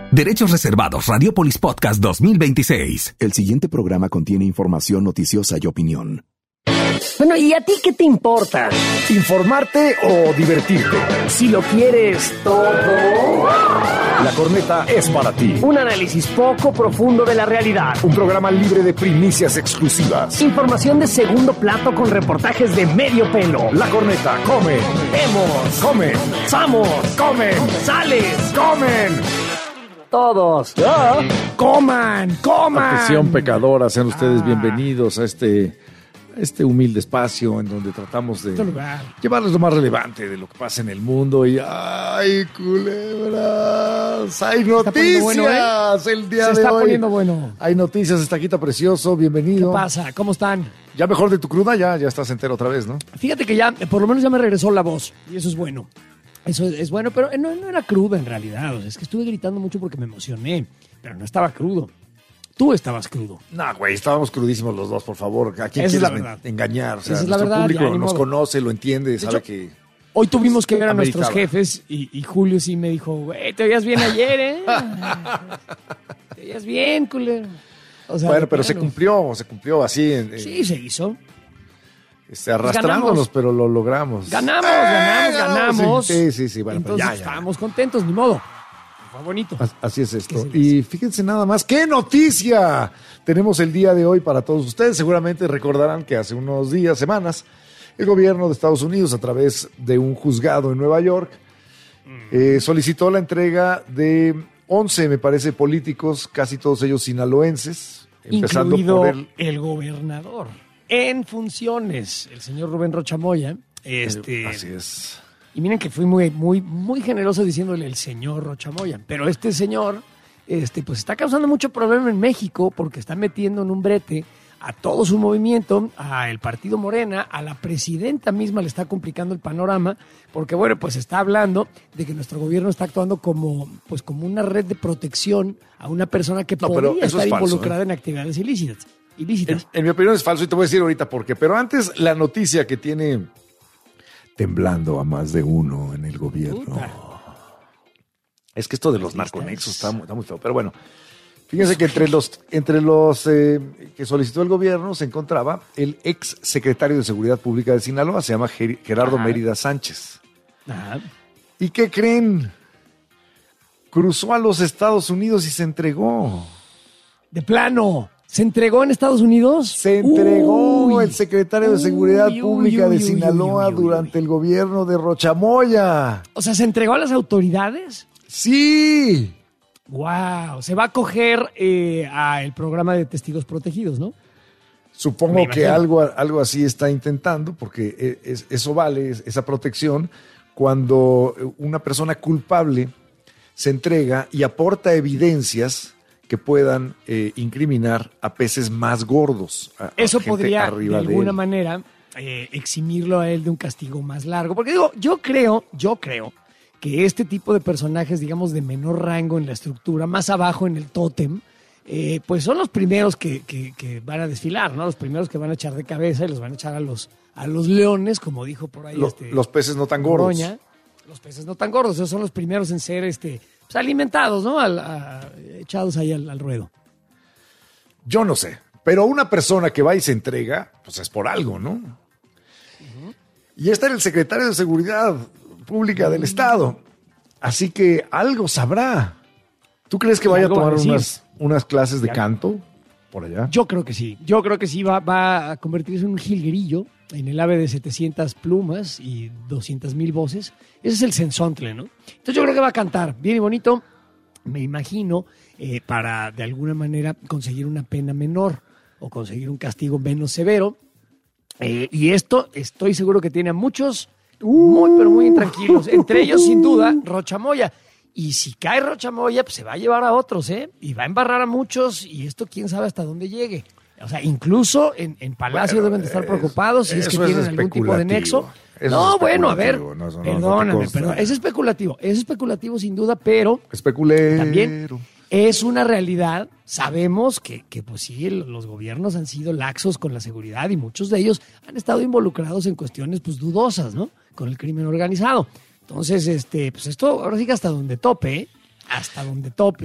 Derechos reservados. Radiopolis Podcast 2026. El siguiente programa contiene información noticiosa y opinión. Bueno, ¿y a ti qué te importa? ¿Informarte o divertirte? Si lo quieres todo. La Corneta es para ti. Un análisis poco profundo de la realidad. Un programa libre de primicias exclusivas. Información de segundo plato con reportajes de medio pelo. La Corneta come. Vemos. Comen. Samos. Comen. Sales. Comen. Todos. Coman. Atención pecadora, sean ustedes bienvenidos a este humilde espacio en donde tratamos de llevarles lo más relevante de lo que pasa en el mundo. Y ¡ay, culebras! ¡Hay noticias! Bueno, el día de hoy. Se está poniendo bueno. Hay noticias, Estaquita precioso, bienvenido. ¿Qué pasa? ¿Cómo están? Ya mejor de tu cruda, ya estás entero otra vez, ¿no? Fíjate que ya, por lo menos ya me regresó la voz. Y eso es bueno. Eso es bueno, pero no era cruda en realidad. O sea, es que estuve gritando mucho porque me emocioné. Pero no estaba crudo. Tú estabas crudo. No, güey, estábamos crudísimos los dos, por favor. ¿A quién Esa es quieres la verdad. engañar? O sea, Esa es la nuestro verdad, público ya, ni nos modo. conoce, lo entiende, De sabe hecho, que... Hoy tuvimos que ver a ameritaba. nuestros jefes y Julio sí me dijo, güey, te veías bien ayer, ¿eh? Te veías bien, culero. O sea, Bueno, pero se plano. cumplió así, Sí, se hizo. arrastrándonos, ganamos. pero lo logramos. Ganamos. Sí, bueno, Entonces pues ya. estábamos contentos, ni modo. Fue bonito. Así es esto. ¿Qué se dice? Y fíjense nada más, ¡qué noticia! Tenemos el día de hoy para todos ustedes. Seguramente recordarán que hace unos días, semanas, el gobierno de Estados Unidos, a través de un juzgado en Nueva York, solicitó la entrega de 11, me parece, políticos, casi todos ellos sinaloenses, empezando Incluido por el gobernador en funciones, el señor Rubén Rocha Moya. Así es. Y miren que fui muy generoso diciéndole el señor Rocha Moya. Pero este señor, pues está causando mucho problema en México porque está metiendo en un brete a todo su movimiento, al partido Morena, a la presidenta misma le está complicando el panorama, porque bueno, pues está hablando de que nuestro gobierno está actuando como una red de protección a una persona que No, pero podría eso es estar falso, involucrada en actividades ilícitas. En mi opinión es falso y te voy a decir ahorita por qué. Pero antes, la noticia que tiene temblando a más de uno en el gobierno. Puta. Es que esto de los narconexos está muy feo. Pero bueno, fíjense que entre los que solicitó el gobierno se encontraba el ex secretario de Seguridad Pública de Sinaloa, se llama Gerardo Mérida Sánchez. Ajá. ¿Y qué creen? Cruzó a los Estados Unidos y se entregó. De plano, ¿se entregó en Estados Unidos? Se entregó Uy. el secretario de Seguridad Pública de uy, Sinaloa uy. durante el gobierno de Rocha Moya. O sea, ¿se entregó a las autoridades? ¡Sí! Wow, se va a coger a el programa de testigos protegidos, ¿no? Supongo Me que imagino. algo así está intentando, porque eso vale, esa protección, cuando una persona culpable se entrega y aporta evidencias que puedan incriminar a peces más gordos. A Eso gente podría, de arriba alguna él. manera, eximirlo a él de un castigo más largo. Porque digo, yo creo que este tipo de personajes, digamos, de menor rango en la estructura, más abajo en el tótem, pues son los primeros que van a desfilar, ¿no? Los primeros que van a echar de cabeza y los van a echar a los leones, como dijo por ahí Los peces no tan gordos. Noroña. Los peces no tan gordos, esos son los primeros en ser pues alimentados, ¿no? Echados ahí al ruedo. Yo no sé, pero una persona que va y se entrega, pues es por algo, ¿no? Y este era el secretario de Seguridad Pública del Estado. Así que algo sabrá. ¿Tú crees que vaya a Algo va a tomar decir. unas clases de canto por allá? Yo creo que sí. Yo creo que sí va a convertirse en un jilguerillo en el ave de 700 plumas y 200,000 voces. Ese es el sensontle, ¿no? Entonces yo creo que va a cantar bien y bonito, me imagino, para de alguna manera conseguir una pena menor o conseguir un castigo menos severo. Y esto estoy seguro que tiene a muchos pero muy intranquilos. Entre ellos, sin duda, Rocha Moya. Y si cae Rocha Moya, pues se va a llevar a otros, ¿eh? Y va a embarrar a muchos y esto quién sabe hasta dónde llegue. O sea, incluso en Palacio deben de estar preocupados si es que eso es tienen algún tipo de especulativo. nexo. Eso No, es bueno, a ver, especulativo. No, eso no te perdóname, consta. pero es especulativo sin duda, pero Especulero. también es una realidad. Sabemos que pues sí, los gobiernos han sido laxos con la seguridad y muchos de ellos han estado involucrados en cuestiones pues dudosas, ¿no? Con el crimen organizado. Entonces, pues esto ahora sí que hasta donde tope, ¿eh? Hasta donde tope.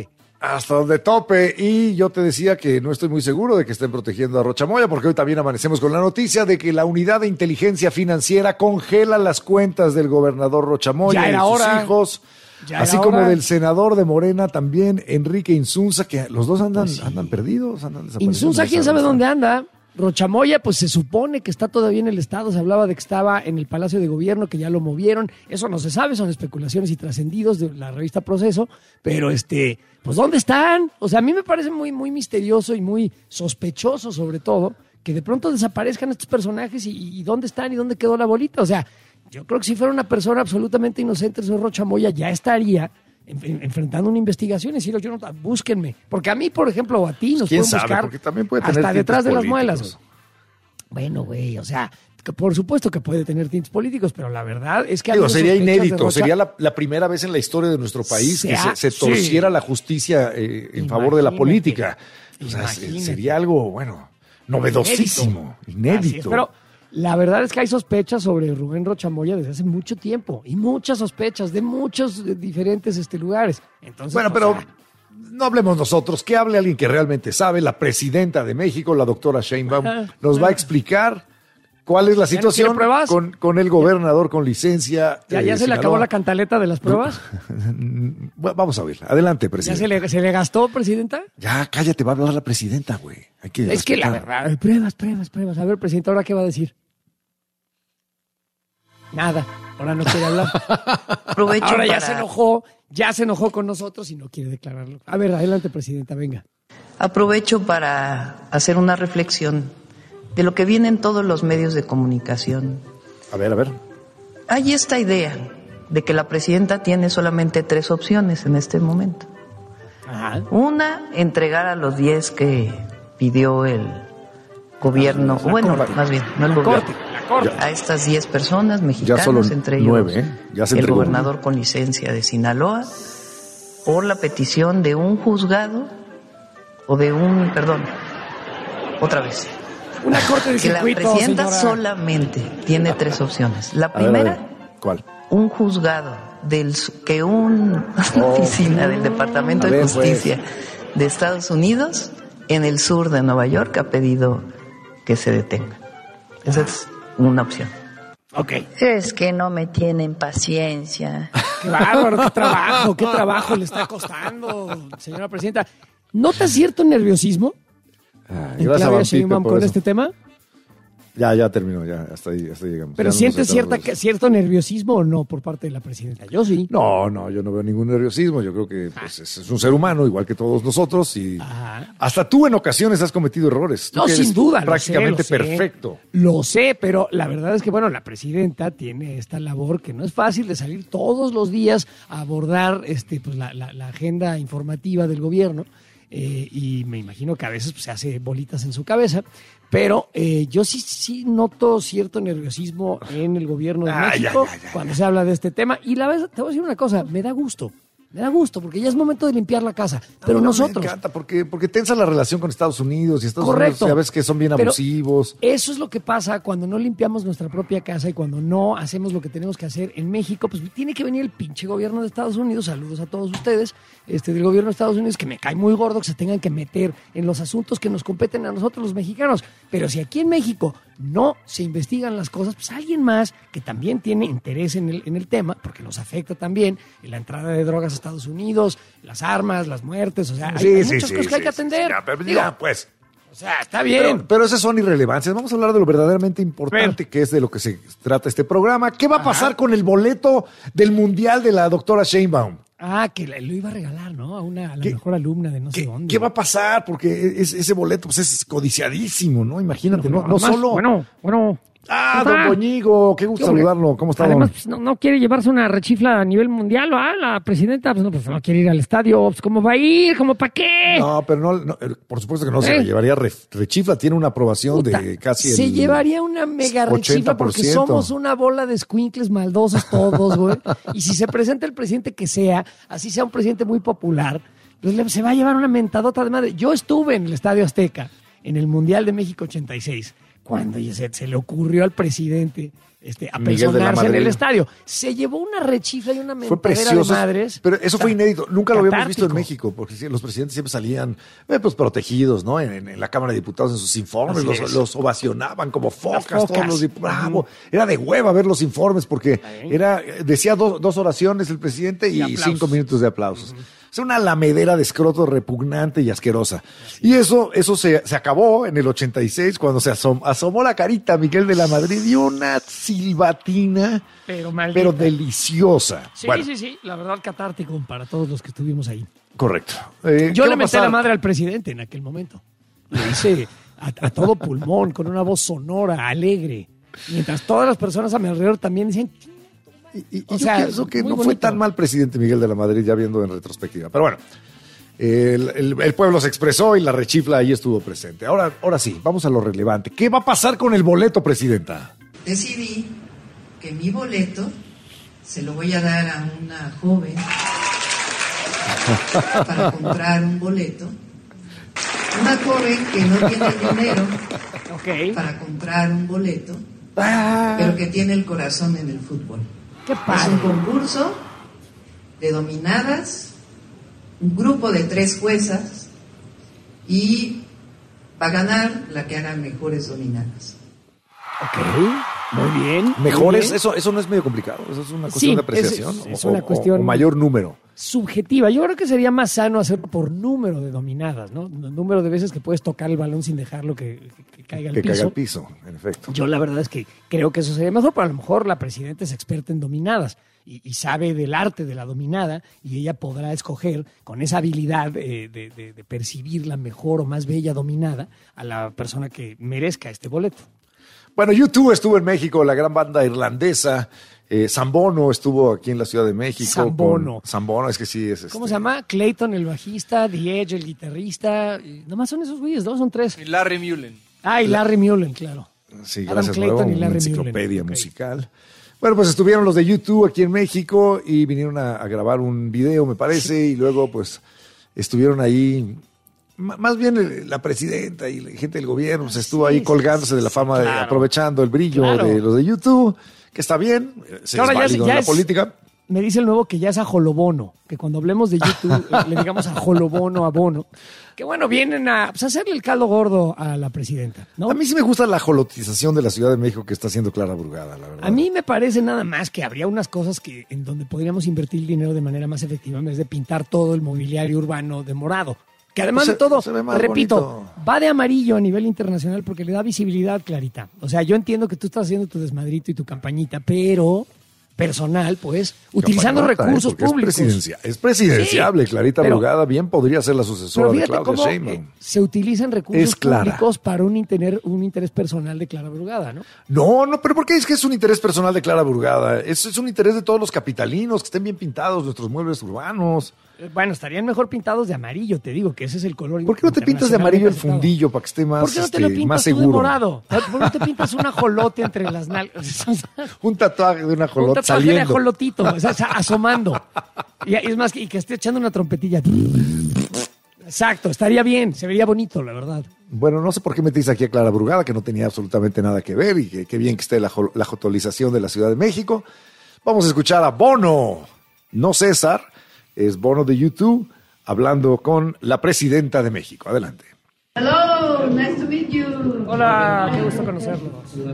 Hasta donde tope. Y yo te decía que no estoy muy seguro de que estén protegiendo a Rocha Moya, porque hoy también amanecemos con la noticia de que la Unidad de Inteligencia Financiera congela las cuentas del gobernador Rocha Moya y de sus hijos, así como del senador de Morena también, Enrique Insunza, que los dos andan perdidos, andan desaparecidos. Insunza, quién sabe dónde anda. Rocha Moya, pues se supone que está todavía en el estado, se hablaba de que estaba en el Palacio de Gobierno, que ya lo movieron, eso no se sabe, son especulaciones y trascendidos de la revista Proceso, pero pues ¿dónde están? O sea, a mí me parece muy, muy misterioso y muy sospechoso, sobre todo, que de pronto desaparezcan estos personajes y ¿dónde están y dónde quedó la bolita? O sea, yo creo que si fuera una persona absolutamente inocente, el señor Rocha Moya ya estaría enfrentando una investigación y decirlo, búsquenme. Porque a mí, por ejemplo, o a ti nos pueden buscar porque también puede tener hasta detrás de las muelas. políticos. Bueno, güey, o sea, que por supuesto que puede tener tintes políticos, pero la verdad es que... sería inédito, sería la primera vez en la historia de nuestro país que se torciera la justicia en favor de la política. O sea, sería algo, bueno, novedosísimo, inédito. Pero la verdad es que hay sospechas sobre Rubén Rocha Moya desde hace mucho tiempo y muchas sospechas de muchos diferentes lugares. Entonces, bueno, pero no hablemos nosotros, que hable alguien que realmente sabe. La presidenta de México, la doctora Sheinbaum, nos va a explicar cuál es la situación con el gobernador con licencia. ¿Ya se le acabó la cantaleta de las pruebas? Vamos a ver. Adelante, presidenta. ¿Ya se le gastó, presidenta? Ya, cállate, va a hablar la presidenta, güey. Es que la verdad, pruebas. A ver, presidenta, ¿ahora qué va a decir? Nada, ahora no quiere hablar. Ahora ya se enojó con nosotros y no quiere declararlo. A ver, adelante, presidenta, venga. Aprovecho para hacer una reflexión de lo que viene en todos los medios de comunicación. A ver. Hay esta idea de que la presidenta tiene solamente 3 opciones en este momento. Ajá. Una, entregar a los 10 que pidió el gobierno, más bien, no el gobierno. A estas 10 personas mexicanas, entre ellos 9, el gobernador con licencia de Sinaloa, por la petición de un juzgado otra vez. Una corte de circuito, que la presidenta señora. Solamente tiene 3 opciones. La primera, ¿cuál? Un juzgado una oficina del Departamento de Justicia de Estados Unidos en el sur de Nueva York ha pedido que se detenga. Esa es una opción. Ok. Es que no me tienen paciencia. Qué bárbaro, qué trabajo le está costando, señora presidenta. ¿Nota cierto nerviosismo en Claudia Sheinbaum con este tema? Ya terminó, ya hasta ahí llegamos. ¿Pero sientes cierto nerviosismo o no por parte de la presidenta? Yo sí. No, yo no veo ningún nerviosismo. Yo creo que es un ser humano, igual que todos nosotros, y hasta tú en ocasiones has cometido errores. No, sin duda. Prácticamente perfecto. Lo sé, pero la verdad es que, bueno, la presidenta tiene esta labor que no es fácil de salir todos los días a abordar pues, la agenda informativa del gobierno. Y me imagino que a veces pues, se hace bolitas en su cabeza, pero yo sí noto cierto nerviosismo en el gobierno de México cuando se habla de este tema. Y la verdad, te voy a decir una cosa, me da gusto, porque ya es momento de limpiar la casa. Pero nosotros... Me encanta, porque tensa la relación con Estados Unidos, y Estados Unidos ya ves que son bien abusivos. Eso es lo que pasa cuando no limpiamos nuestra propia casa y cuando no hacemos lo que tenemos que hacer en México. Pues tiene que venir el pinche gobierno de Estados Unidos, saludos a todos ustedes, del gobierno de Estados Unidos, que me cae muy gordo que se tengan que meter en los asuntos que nos competen a nosotros los mexicanos. Pero si aquí en México no se investigan las cosas, pues alguien más que también tiene interés en el tema, porque nos afecta también en la entrada de drogas a Estados Unidos, las armas, las muertes, o sea, hay muchas cosas que hay que atender. Pues. O sea, está bien. Pero esas son irrelevancias. Vamos a hablar de lo verdaderamente importante que es de lo que se trata este programa. ¿Qué va a pasar con el boleto del Mundial de la doctora Sheinbaum? Que lo iba a regalar, ¿no? A la mejor alumna de no sé dónde. ¿Qué va a pasar? Porque ese boleto pues, es codiciadísimo, ¿no? Imagínate, no solo... Bueno. Don Boñigo, qué gusto saludarlo. ¿Cómo está, además, pues, no quiere llevarse una rechifla a nivel mundial, la presidenta, pues no quiere ir al estadio. Pues, ¿cómo va a ir? ¿Cómo para qué? No, pero no, por supuesto que no se la llevaría rechifla. Tiene una aprobación de casi se llevaría una mega rechifla porque somos una bola de escuincles maldosos todos, güey. Y si se presenta el presidente que sea, así sea un presidente muy popular, pues se va a llevar una mentadota de madre. Yo estuve en el Estadio Azteca, en el Mundial de México 86, cuando se le ocurrió al presidente a Miguel de la personarse en Madrid. el estadio. Se llevó una rechifla y una Fue mentadera de precioso, madres. pero eso fue inédito. Nunca lo habíamos visto en Catártico. México, porque sí, los presidentes siempre salían pues protegidos, ¿no? En la Cámara de Diputados, en sus informes, Así es. los ovacionaban como focas, focas. todos los bravo. Era de hueva ver los informes, porque decía dos oraciones el presidente y aplausos. 5 minutos de aplausos. Es una lamedera de escroto repugnante y asquerosa. Y eso se acabó en el 86, cuando se asomó la carita Miguel de la Madrid y una silbatina, Pero maldita. pero deliciosa. Sí, Bueno, sí, la verdad catártico para todos los que estuvimos ahí. correcto. Yo ¿Qué le va a metí pasar? la madre al presidente en aquel momento. Lo hice a todo pulmón, con una voz sonora, alegre. Mientras todas las personas a mi alrededor también decían... Y O yo sea, pienso que muy no fue bonito. tan mal presidente Miguel de la Madrid, ya viendo en retrospectiva. Pero bueno, el pueblo se expresó y la rechifla ahí estuvo presente. Ahora sí, vamos a lo relevante. ¿Qué va a pasar con el boleto, presidenta? Decidí que mi boleto se lo voy a dar a una joven para comprar un boleto. Una joven que no tiene el dinero Ok. para comprar un boleto, pero que tiene el corazón en el fútbol. Qué Es padre. un concurso de dominadas, un grupo de 3 juezas y va a ganar la que haga mejores dominadas. Ok, muy bien. ¿Mejores? muy bien. Eso no es medio complicado. Eso es una cuestión Sí, de apreciación. es una cuestión- o mayor número. Subjetiva. Yo creo que sería más sano hacerlo por número de dominadas, ¿no? El número de veces que puedes tocar el balón sin dejarlo que caiga al Que piso. caiga al piso, en efecto. Yo la verdad es que creo que eso sería mejor, pero a lo mejor la presidenta es experta en dominadas y sabe del arte de la dominada y ella podrá escoger con esa habilidad de percibir la mejor o más bella dominada a la persona que merezca este boleto. Bueno, U2 estuvo en México, la gran banda irlandesa. Zambono estuvo aquí en la Ciudad de México. Zambono. Zambono, es que sí es. ¿Cómo se llama? Clayton, el bajista, The Edge, el guitarrista. Nomás son esos güeyes, ¿no? Son 3. Y Larry Mullen. Ah, y Larry Mullen, claro. Sí, Adam gracias, Clayton Nuevo, y una Larry enciclopedia Mullen. Ok. musical. Bueno, pues estuvieron los de U2 aquí en México y vinieron a grabar un video, me parece, y luego pues estuvieron ahí, más bien la presidenta y la gente del gobierno, pues estuvo ahí colgándose de la fama, claro. aprovechando el brillo Claro. de los de U2, que está bien, es Ahora válido en la política. Me dice el nuevo que ya es ajolobono, que cuando hablemos de YouTube le digamos ajolobono a Bono, que bueno, vienen a pues, hacerle el caldo gordo a la presidenta, ¿no? A mí sí me gusta la jolotización de la Ciudad de México que está haciendo Clara Burgada, la verdad. A mí me parece nada más que habría unas cosas que en donde podríamos invertir dinero de manera más efectiva en vez de pintar todo el mobiliario urbano de morado. Que además Pues de todo, se ve más repito, bonito. va de amarillo a nivel internacional porque le da visibilidad, Clarita. O sea, yo entiendo que tú estás haciendo tu desmadrito y tu campañita, pero personal, pues, utilizando Campañota, recursos porque públicos. Es presidenciable, Sí, Clarita pero- Burgada bien podría ser la sucesora Pero de fíjate Claudia cómo Sheinbaum. se utilizan Es recursos Clara. públicos para un interés personal de Clara Brugada, ¿no? No, pero ¿por qué es que es un interés personal de Clara Burgada? Es un interés de todos los capitalinos, que estén bien pintados nuestros muebles urbanos. Bueno, estarían mejor pintados de amarillo, te digo, que ese es el color. ¿Por qué no te pintas de amarillo el fundillo para que esté más, ¿Por qué no te lo más pintas tú de seguro? morado? ¿Por qué no te pintas un ajolote entre las nalgas? Un tatuaje de una Un ajolote tatuaje de saliendo. ajolotito, o sea, asomando. Y es más, y que esté echando una trompetilla. Exacto, estaría bien, se vería bonito, la verdad. Bueno, no sé por qué metiste aquí a Clara Burgada, que no tenía absolutamente nada que ver, y qué bien que esté la jotolización de la Ciudad de México. Vamos a escuchar a Bono, no César, es Bono de YouTube, hablando con la presidenta de México. Adelante. Hello, nice to meet you. Hola, qué gusto conocerlos.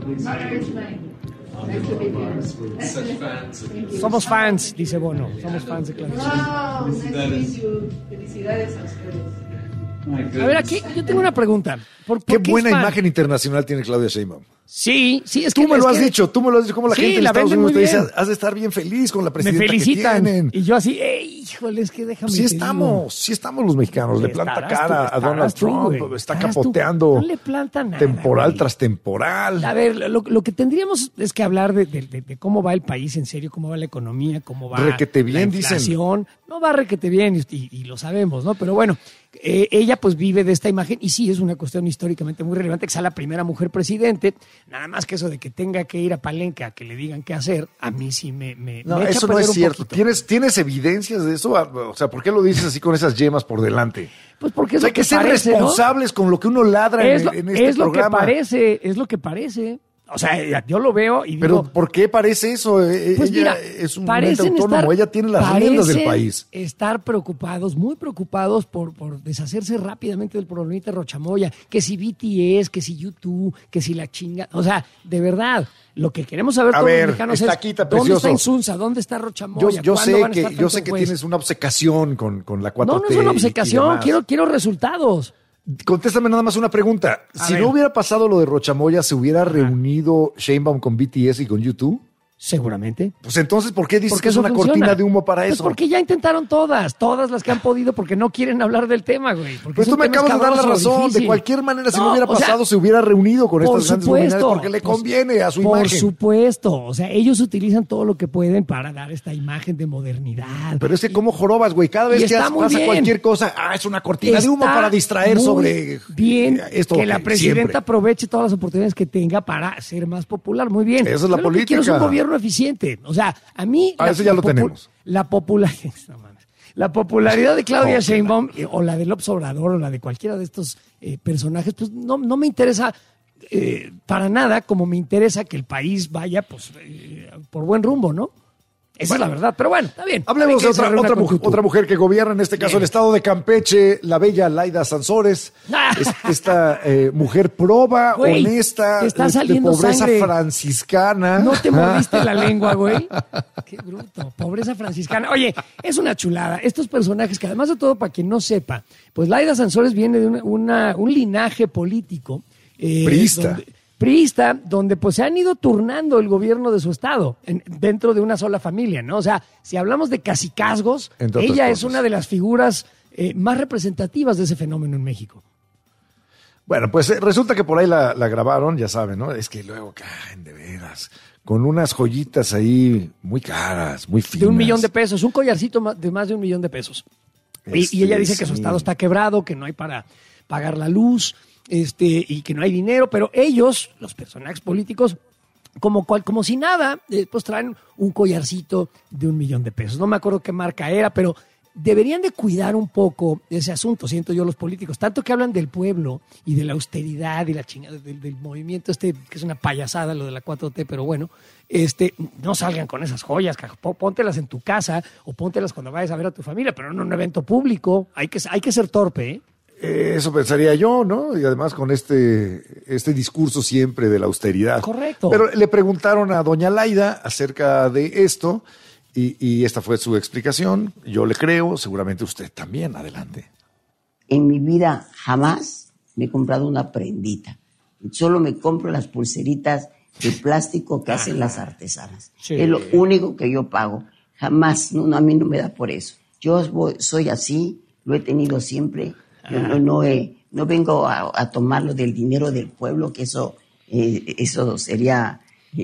Somos fans, dice Bono, somos fans de Claudia Sheinbaum. Wow, nice to meet you. Felicidades a ustedes. A ver, aquí yo tengo una pregunta. ¿Por Qué qué buena es fan? imagen internacional tiene Claudia Sheinbaum. Sí, es que Tú me lo es has que dicho, como la Sí, gente en la Estados venden Unidos te muy dice, bien. has de estar bien feliz con la me presidenta felicitan. que tienen. Y yo así, híjole, es que déjame Sí te digo". estamos los mexicanos. Le planta Estarás cara tú, a Donald estarás tú, Trump, güey, está estarás tú. capoteando No le planta nada, temporal güey. tras temporal. A ver, lo que tendríamos es que hablar de cómo va el país en serio, cómo va la economía, cómo va Requete bien, la dicen. inflación. No va requete bien y lo sabemos, ¿no? Pero bueno, ella pues vive de esta imagen y sí, es una cuestión históricamente muy relevante que sea la primera mujer presidente. Nada más que eso de que tenga que ir a Palenque a que le digan qué hacer, a mí sí me No, echa eso a no perder es un cierto. poquito. ¿Tienes evidencias de eso? O sea, ¿por qué lo dices así con esas yemas por delante? Pues porque es O sea, lo hay que ser parece, ¿no? responsables con lo que uno ladra Es en este lo que programa. parece, es lo que parece. O sea, yo lo veo y Pero digo... ¿por qué parece eso? Pues Ella mira, es un ente autónomo, ella tiene las riendas del país. Estar preocupados, muy preocupados por deshacerse rápidamente del problemita Rochamoya, que si BTS, que si YouTube, que si la chinga... O sea, de verdad, lo que queremos saber todos los mexicanos es ¿dónde está Insunza? ¿Dónde está Rochamoya? Yo sé que tienes una obcecación con la 4T. No es una obcecación, quiero resultados. Contéstame nada más una pregunta. Si no hubiera pasado lo de Rochamoya, ¿se hubiera reunido Sheinbaum con BTS y con YouTube? Seguramente. Pues entonces, ¿por qué dices que es una cortina de humo para eso? Pues porque ya intentaron todas las que han podido, porque no quieren hablar del tema, güey. Pues tú me acabas de dar la razón. Difícil. De cualquier manera, si no hubiera pasado, se hubiera reunido con estas grandes luminarias porque le conviene a su imagen. Por supuesto. O sea, ellos utilizan todo lo que pueden para dar esta imagen de modernidad. Pero es que como jorobas, güey. Cada vez que pasa cualquier cosa, es una cortina de humo para distraer sobre esto. Que la presidenta aproveche todas las oportunidades que tenga para ser más popular. Muy bien. Esa es la política. Quiero un gobierno eficiente. O sea, a mí... eso ya lo tenemos. La popularidad de Claudia Sheinbaum o la de López Obrador o la de cualquiera de estos personajes, pues no me interesa para nada, como me interesa que el país vaya pues por buen rumbo, ¿no? Esa es la verdad, pero bueno, está bien. Hablemos de otra mujer que gobierna, en este caso el estado de Campeche, la bella Laida Sansores. Esta mujer proba, honesta, está saliendo de pobreza sangre franciscana. ¿No te mordiste la lengua, güey? Qué bruto, pobreza franciscana. Oye, es una chulada. Estos personajes que además de todo, para quien no sepa, pues Laida Sansores viene de un linaje político. Priista, donde pues se han ido turnando el gobierno de su estado dentro de una sola familia, ¿no? O sea, si hablamos de cacicazgos, ella es una de las figuras más representativas de ese fenómeno en México. Bueno, pues resulta que por ahí la grabaron, ya saben, ¿no? Es que luego caen de veras, con unas joyitas ahí muy caras, muy finas. De $1 millón, un collarcito de más de $1 millón. Y ella dice que su estado está quebrado, que no hay para pagar la luz, y que no hay dinero, pero ellos, los personajes políticos, como si nada, pues traen un collarcito de $1 millón. No me acuerdo qué marca era, pero deberían de cuidar un poco ese asunto, siento yo, los políticos, tanto que hablan del pueblo y de la austeridad y la chingada del movimiento que es una payasada lo de la 4T, pero bueno, no salgan con esas joyas, póntelas en tu casa o póntelas cuando vayas a ver a tu familia, pero no en un evento público, hay que ser torpe, ¿eh? Eso pensaría yo, ¿no? Y además con este discurso siempre de la austeridad. Correcto. Pero le preguntaron a doña Laida acerca de esto y esta fue su explicación. Yo le creo, seguramente usted también. Adelante. En mi vida jamás me he comprado una prendita. Solo me compro las pulseritas de plástico que hacen las artesanas. Sí. Es lo único que yo pago. Jamás, a mí no me da por eso. Yo soy así, lo he tenido siempre. No vengo a tomarlo del dinero del pueblo, que eso sería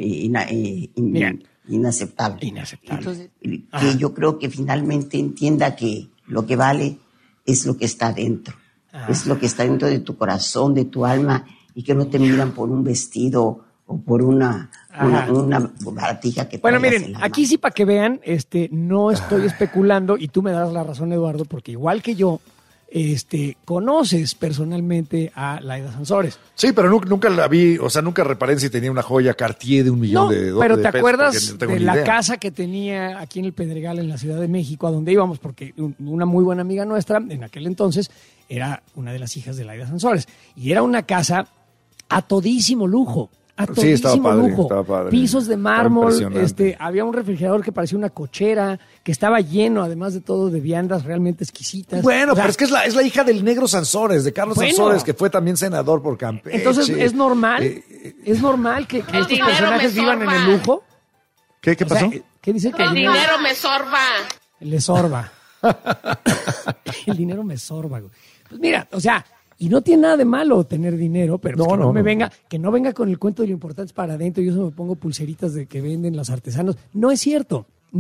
inaceptable. Entonces, que yo creo que finalmente entienda que lo que vale es lo que está dentro. Es lo que está dentro de tu corazón, de tu alma, y que no te miran por un vestido o por una baratija que bueno, miren, aquí sí para que vean, no estoy especulando y tú me das la razón, Eduardo, porque igual que yo, conoces personalmente a Laida Sansores. Sí, pero nunca la vi, o sea, nunca reparé en si tenía una joya Cartier de $1 millón de dólares. Pero ¿te acuerdas de la casa que tenía aquí en el Pedregal, en la Ciudad de México, a donde íbamos? Porque una muy buena amiga nuestra, en aquel entonces, era una de las hijas de Laida Sansores. Y era una casa a todísimo lujo. Sí, estaba padre. Pisos de mármol, había un refrigerador que parecía una cochera, que estaba lleno, además de todo, de viandas realmente exquisitas. Bueno, pero es que es la hija del negro Sansores, de Carlos Sansores, que fue también senador por Campeche. Entonces, ¿es normal que estos personajes vivan en el lujo? ¿Qué pasó? ¿Qué dice? El dinero me sorba. Le sorba. El dinero me sorba, güey. Pues mira, o sea... Y no tiene nada de malo tener dinero, pero que no venga con el cuento de lo importante es para adentro. Yo solo me pongo pulseritas de que venden los artesanos. No es cierto.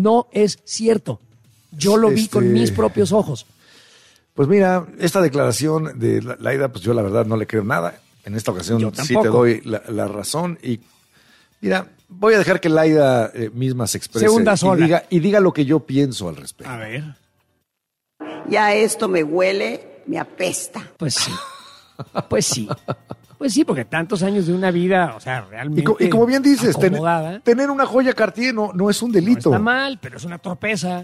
Yo lo vi con mis propios ojos. Pues mira, esta declaración de Laida, pues yo la verdad no le creo nada. En esta ocasión sí te doy la razón. Y mira, voy a dejar que Laida misma se exprese y diga lo que yo pienso al respecto. A ver. Ya esto me huele... me apesta. Pues sí. Pues sí, porque tantos años de una vida, o sea, realmente Y como bien dices, acomodada, tener una joya Cartier no es un delito. no está mal, pero es una torpeza.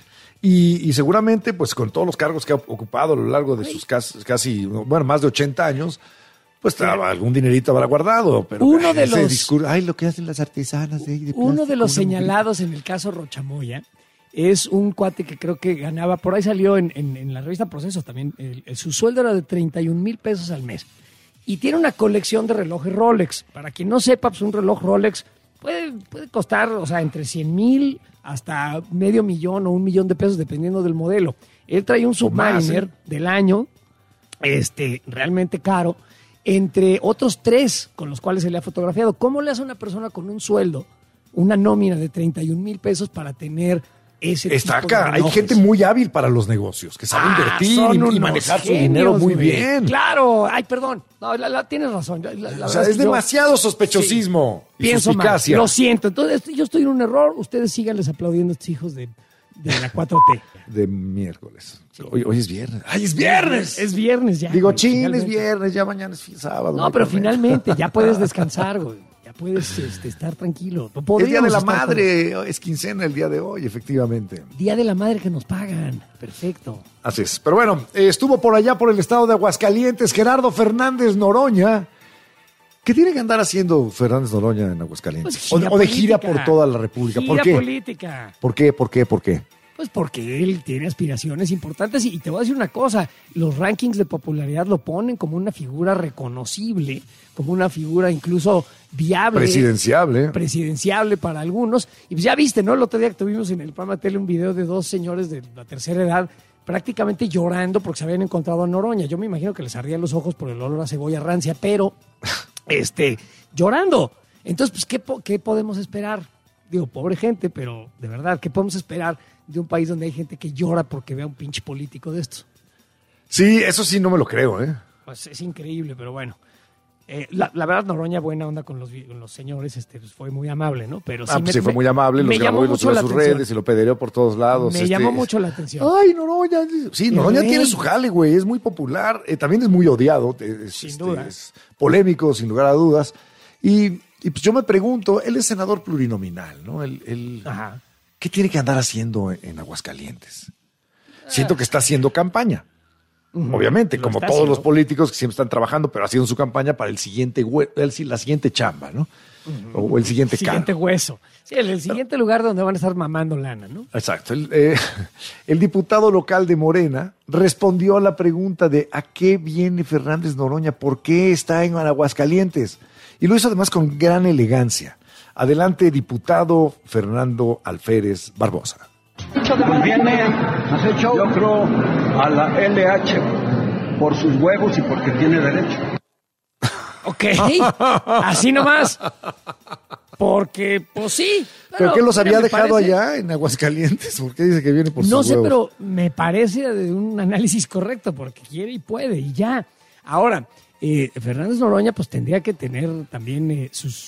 Y seguramente, pues con todos los cargos que ha ocupado a lo largo de sus casi, bueno, más de 80 años, pues algún dinerito habrá guardado. Pero uno de ese los discurso, lo que hacen las artesanas de uno de plástico, los señalados en el caso Rochamoya es un cuate que creo que ganaba, por ahí salió en la revista Procesos también, su sueldo era de 31,000 pesos al mes. Y tiene una colección de relojes Rolex. Para quien no sepa, pues un reloj Rolex puede costar, o sea, entre 100,000 hasta $500,000 o $1,000,000 de pesos, dependiendo del modelo. Él trae un Submariner del año, realmente caro, entre otros 3 con los cuales se le ha fotografiado. ¿Cómo le hace una persona con un sueldo, una nómina de 31,000 pesos para tener ese Está tipo de acá. Hay relojes? gente muy hábil para los negocios, que sabe invertir y manejar su dinero muy bien. Claro. Ay, perdón. No, tienes razón. La O sea, es demasiado sospechosismo y pienso mal. suspicacia. Lo siento. Entonces, yo estoy en un error. Ustedes síganles aplaudiendo a estos hijos de la 4T. De miércoles. Hoy es viernes. ¡Ay, es viernes! Es viernes ya. Digo, güey, chin, es finalmente. viernes, ya mañana es sábado. No, pero finalmente ya puedes descansar, güey. Ya puedes estar tranquilo. Es Día de Podríamos la estar Madre, es quincena el día de hoy, efectivamente. Día de la Madre que nos pagan. Perfecto. Así es. Pero bueno, estuvo por allá por el estado de Aguascalientes Gerardo Fernández Noroña. ¿Qué tiene que andar haciendo Fernández Noroña en Aguascalientes? Pues O de gira política. por toda la República. ¿Por Gira qué? política. ¿Por qué? ¿Por qué? ¿Por qué? Pues porque él tiene aspiraciones importantes y te voy a decir una cosa, los rankings de popularidad lo ponen como una figura reconocible, como una figura incluso viable. Presidenciable para algunos. Y pues ya viste, ¿no? El otro día que tuvimos en el programa de tele un video de 2 señores de la tercera edad prácticamente llorando porque se habían encontrado a Noroña. Yo me imagino que les ardían los ojos por el olor a cebolla rancia, pero llorando. Entonces, pues, ¿qué podemos esperar? Digo, pobre gente, pero de verdad, ¿qué podemos esperar de un país donde hay gente que llora porque ve a un pinche político de estos? Sí, eso sí no me lo creo, ¿eh? Pues es increíble, pero bueno. La verdad, Noroña, buena onda con los señores, pues fue muy amable, ¿no? Pero sí, fue muy amable, los grabó y los subió a sus redes y lo pedereó por todos lados. Me llamó mucho la atención. Ay, Noroña. Sí, Noroña tiene su jale, güey, es muy popular, también es muy odiado. Sin duda. Es polémico, sin lugar a dudas. Y pues yo me pregunto, él es senador plurinominal, ¿no? Ajá. ¿Qué tiene que andar haciendo en Aguascalientes? Siento que está haciendo campaña. Obviamente, como todos los políticos que siempre están trabajando, pero haciendo su campaña para la siguiente chamba, ¿no? O el siguiente cargo. Hueso. Sí, el siguiente lugar donde van a estar mamando lana, ¿no? Exacto. El diputado local de Morena respondió a la pregunta de ¿a qué viene Fernández Noroña? ¿Por qué está en Aguascalientes? Y lo hizo además con gran elegancia. Adelante, diputado Fernando Alférez Barbosa. Pues viene, yo creo, a la LH por sus huevos y porque tiene derecho. Ok, así nomás. Porque, pues sí. ¿Pero qué los había dejado allá en Aguascalientes? ¿Por qué dice que viene por sus huevos? No sé, pero me parece de un análisis correcto, porque quiere y puede, y ya. Ahora, Fernández Noroña pues tendría que tener también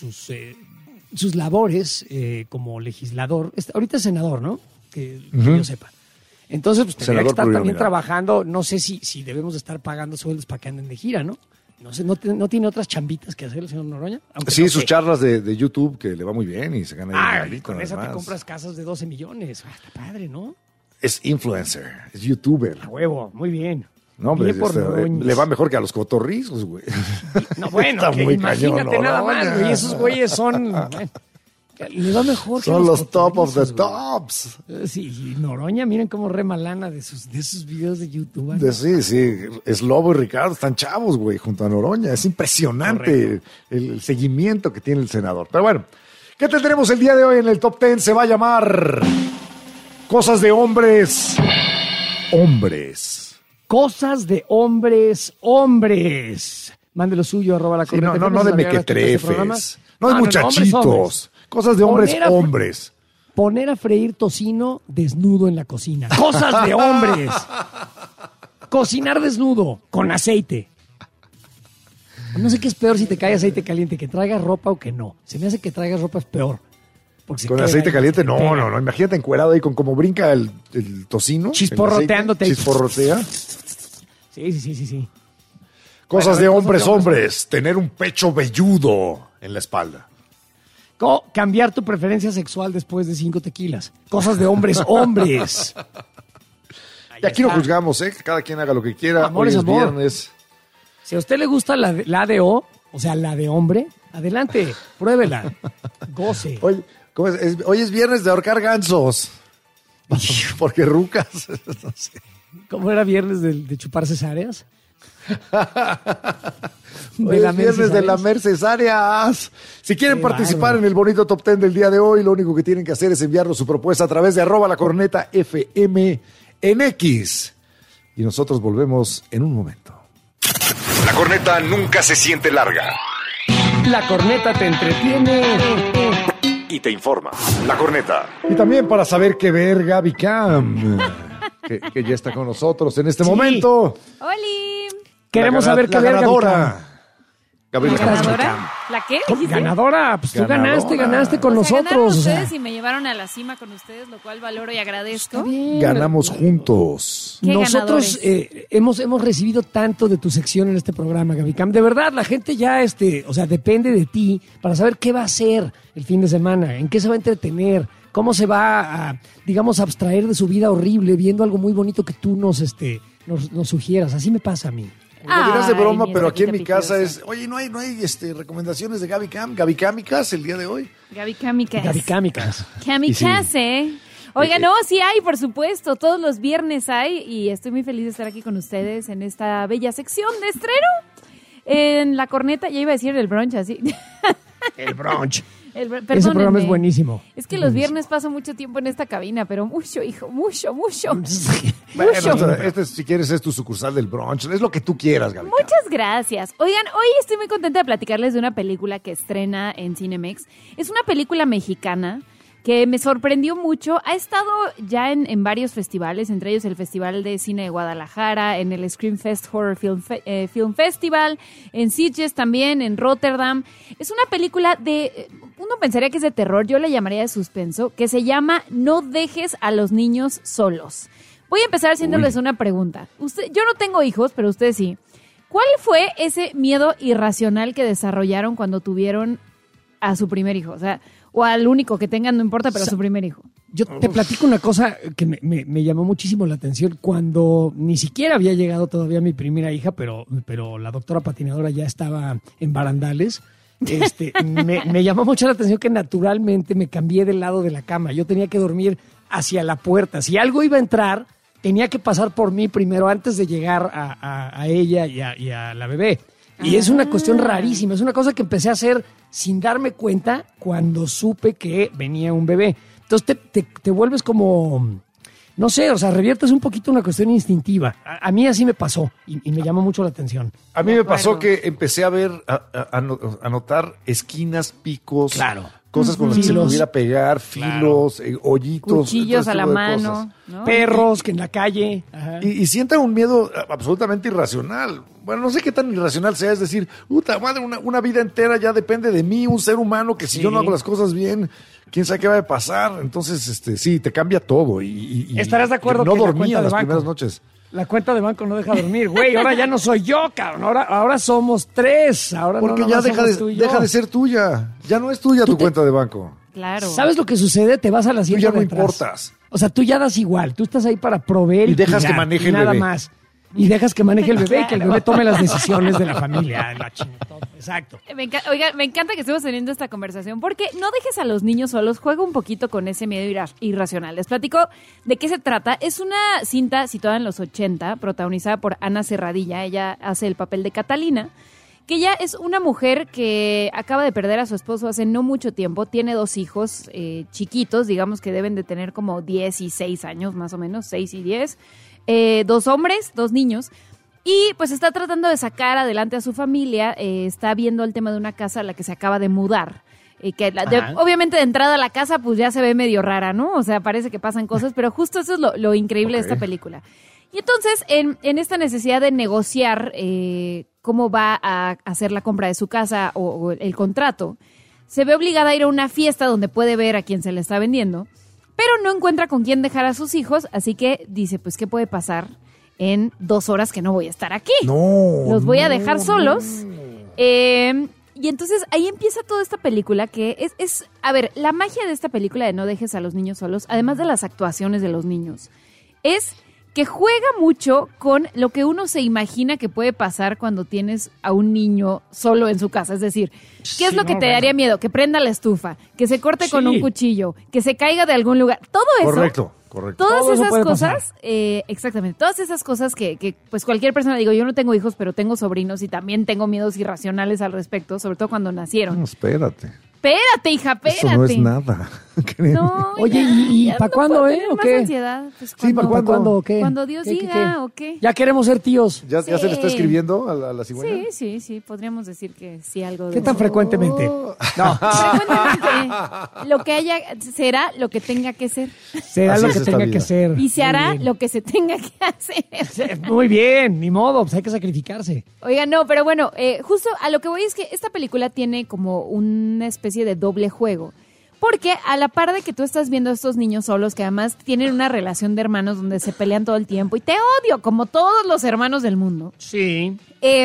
sus labores como legislador. Ahorita es senador, ¿no? Que yo sepa. Entonces, pues tendría que estar también trabajando. No sé si debemos de estar pagando sueldos para que anden de gira, ¿no? No sé, ¿no tiene otras chambitas que hacer el señor Noroña? Sí, no sus charlas de YouTube, que le va muy bien y se gana ahí. Con esa te compras casas de 12 millones. Está padre, ¿no? Es influencer, es youtuber. A huevo, muy bien. No, hombre, le va mejor que a los cotorrizos, güey. No, bueno, que imagínate nada más, güey. Esos güeyes son... Le va mejor que son los top of the tops. Sí, Noroña, miren cómo remalana de sus videos de YouTube. Sí, es Lobo y Ricardo, están chavos, güey, junto a Noroña. Es impresionante el seguimiento que tiene el senador. Pero bueno, ¿qué tendremos el día de hoy en el Top 10? Se va a llamar Cosas de Hombres. Cosas de hombres. Mande lo suyo, @ la corriente. No de mequetrefes. No de muchachitos. Cosas de hombres. Poner a freír tocino desnudo en la cocina. Cosas de hombres. Cocinar desnudo, con aceite. No sé qué es peor si te cae aceite caliente, que traigas ropa o que no. Se me hace que traigas ropa es peor. Con aceite caliente, no. Imagínate encuerado ahí con como brinca el tocino. Chisporroteándote. Chisporrotea. Sí. Cosas de hombres. Tener un pecho velludo en la espalda. Cambiar tu preferencia sexual después de 5 tequilas. Cosas de hombres. Y aquí no juzgamos, que cada quien haga lo que quiera. Amor Hoy es es amor. viernes. Si a usted le gusta la ADO, o sea, la de hombre, adelante, pruébela. Goce. Hoy es viernes de ahorcar gansos. Porque rucas. No sé. ¿Cómo era viernes de chupar cesáreas? Hoy es viernes de lamer cesáreas. Si quieren participar en el bonito Top 10 del día de hoy, lo único que tienen que hacer es enviarnos su propuesta a través de @lacornetafm en X. Y nosotros volvemos en un momento. La corneta nunca se siente larga. La corneta te entretiene Y te informa. La corneta. Y también para saber qué ver, Gaby Cam, que ya está con nosotros en este momento. ¡Holi! Queremos saber qué ver, Gaby Cam. Gabriela ¿La ganadora? ¿La qué? ¿Dijiste? Ganadora, pues tú ganaste con Ganaron nosotros. ustedes y me llevaron a la cima con ustedes, lo cual valoro y agradezco. Ganamos juntos. ¿Qué Nosotros hemos recibido tanto de tu sección en este programa, Gaby Cam. De verdad, la gente ya, depende de ti para saber qué va a hacer el fin de semana, en qué se va a entretener, cómo se va a, digamos, abstraer de su vida horrible viendo algo muy bonito que tú nos sugieras. Así me pasa a mí. Lo dirás de broma, pero aquí en mi piciosa. casa es... Oye, no hay recomendaciones de Gaby Cam. Gaby Camicas el día de hoy. Gaby Kamikaze. Gaby Kamikaze. Kamikaze. Oiga, no, sí hay, por supuesto. Todos los viernes hay y estoy muy feliz de estar aquí con ustedes en esta bella sección de estreno. En La Corneta, ya iba a decir el brunch, así. El brunch. Ese Perdónenme. programa es buenísimo. Es que los viernes paso mucho tiempo en esta cabina, pero mucho, hijo, mucho. Bueno, si quieres, es tu sucursal del brunch. Es lo que tú quieras, Gaby. Muchas gracias. Oigan, hoy estoy muy contenta de platicarles de una película que estrena en Cinemex. Es una película mexicana que me sorprendió mucho. Ha estado ya en varios festivales, entre ellos el Festival de Cine de Guadalajara, en el Screamfest Horror Film Festival, en Sitges también, en Rotterdam. Es una película uno pensaría que es de terror, yo la llamaría de suspenso, que se llama No dejes a los niños solos. Voy a empezar haciéndoles una pregunta. Yo no tengo hijos, pero ustedes sí. ¿Cuál fue ese miedo irracional que desarrollaron cuando tuvieron a su primer hijo? O al único que tengan, no importa, pero a su primer hijo. Yo te platico una cosa que me llamó muchísimo la atención cuando ni siquiera había llegado todavía mi primera hija, pero la doctora patinadora ya estaba en barandales. Me llamó mucho la atención que naturalmente me cambié del lado de la cama. Yo tenía que dormir hacia la puerta. Si algo iba a entrar, tenía que pasar por mí primero antes de llegar a ella y a la bebé. Y es una cuestión rarísima, es una cosa que empecé a hacer sin darme cuenta cuando supe que venía un bebé. Entonces te vuelves como, no sé, reviertes un poquito una cuestión instintiva. A mí así me pasó y me llamó mucho la atención. A mí me pasó que empecé a ver, a notar esquinas, picos, claro, cosas con las que se pudiera pegar, filos, hoyitos. Cuchillos a la mano, ¿no? Perros que en la calle. Ajá. Y sientan un miedo absolutamente irracional. Bueno, no sé qué tan irracional sea, es decir, puta madre, una vida entera ya depende de mí, un ser humano que si yo no hago las cosas bien, quién sabe qué va a pasar. Entonces, sí, te cambia todo. Y ¿estarás de acuerdo no que dormía las primeras noches? La cuenta de banco no deja dormir, güey. Ahora ya no soy yo, cabrón. Ahora somos 3. Ahora porque no ya deja de ser tuya. Ya no es tuya tu cuenta de banco. Claro. ¿Sabes lo que sucede? Te vas a la Tú asiento ya no de atrás. importas. O sea, tú ya das igual. Tú estás ahí para proveer y dejas cuidar, que maneje el nada bebé. más. Y dejas que maneje el bebé y que el bebé tome las decisiones de la familia. Exacto. Oiga, me encanta que estemos teniendo esta conversación porque no dejes a los niños solos. Juega un poquito con ese miedo irracional. Les platico de qué se trata. Es una cinta situada en los 80, protagonizada por Ana Serradilla. Ella hace el papel de Catalina, que ella es una mujer que acaba de perder a su esposo hace no mucho tiempo. Tiene 2 hijos chiquitos, digamos que deben de tener como 10 y 6 años, más o menos, 6 y 10. 2 hombres, 2 niños. Y pues está tratando de sacar adelante a su familia. Está viendo el tema de una casa a la que se acaba de mudar. Obviamente de entrada a la casa pues ya se ve medio rara, ¿no? O sea, parece que pasan cosas, pero justo eso es lo increíble de esta película. Y entonces, en esta necesidad de negociar cómo va a hacer la compra de su casa o el contrato, se ve obligada a ir a una fiesta donde puede ver a quien se le está vendiendo, pero no encuentra con quién dejar a sus hijos, así que dice, pues, ¿qué puede pasar? en 2 horas que no voy a estar aquí. No. Los voy a dejar solos. Y entonces ahí empieza toda esta película que es... A ver, la magia de esta película de No dejes a los niños solos, además de las actuaciones de los niños, es que juega mucho con lo que uno se imagina que puede pasar cuando tienes a un niño solo en su casa. Es decir, ¿qué es lo que te daría miedo? Que prenda la estufa, que se corte con un cuchillo, que se caiga de algún lugar. Todo eso... Correcto. Todas Todo esas eso cosas, exactamente, todas esas cosas que pues cualquier persona, digo, yo no tengo hijos, pero tengo sobrinos y también tengo miedos irracionales al respecto, sobre todo cuando nacieron. No, espérate. Espérate, hija, espérate. Eso no es nada. No, oye, ¿y para cuándo, ¿o qué? Ansiedad. Pues, sí, ¿para cuándo? ¿O qué? Cuando Dios diga, ¿o qué? Ya queremos ser tíos. ¿Ya se le está escribiendo a la cigüeña? Sí, podríamos decir que sí, algo de ¿Qué tan eso. frecuentemente? No. Frecuentemente. Lo que haya, será lo que tenga que ser. Será Así lo es que esta tenga vida. que ser. Y se hará lo que se tenga que hacer. Muy bien, ni modo, pues hay que sacrificarse. Oiga, no, pero bueno, justo a lo que voy es que esta película tiene como una especie de doble juego. Porque a la par de que tú estás viendo a estos niños solos, que además tienen una relación de hermanos donde se pelean todo el tiempo, y te odio, como todos los hermanos del mundo. Sí.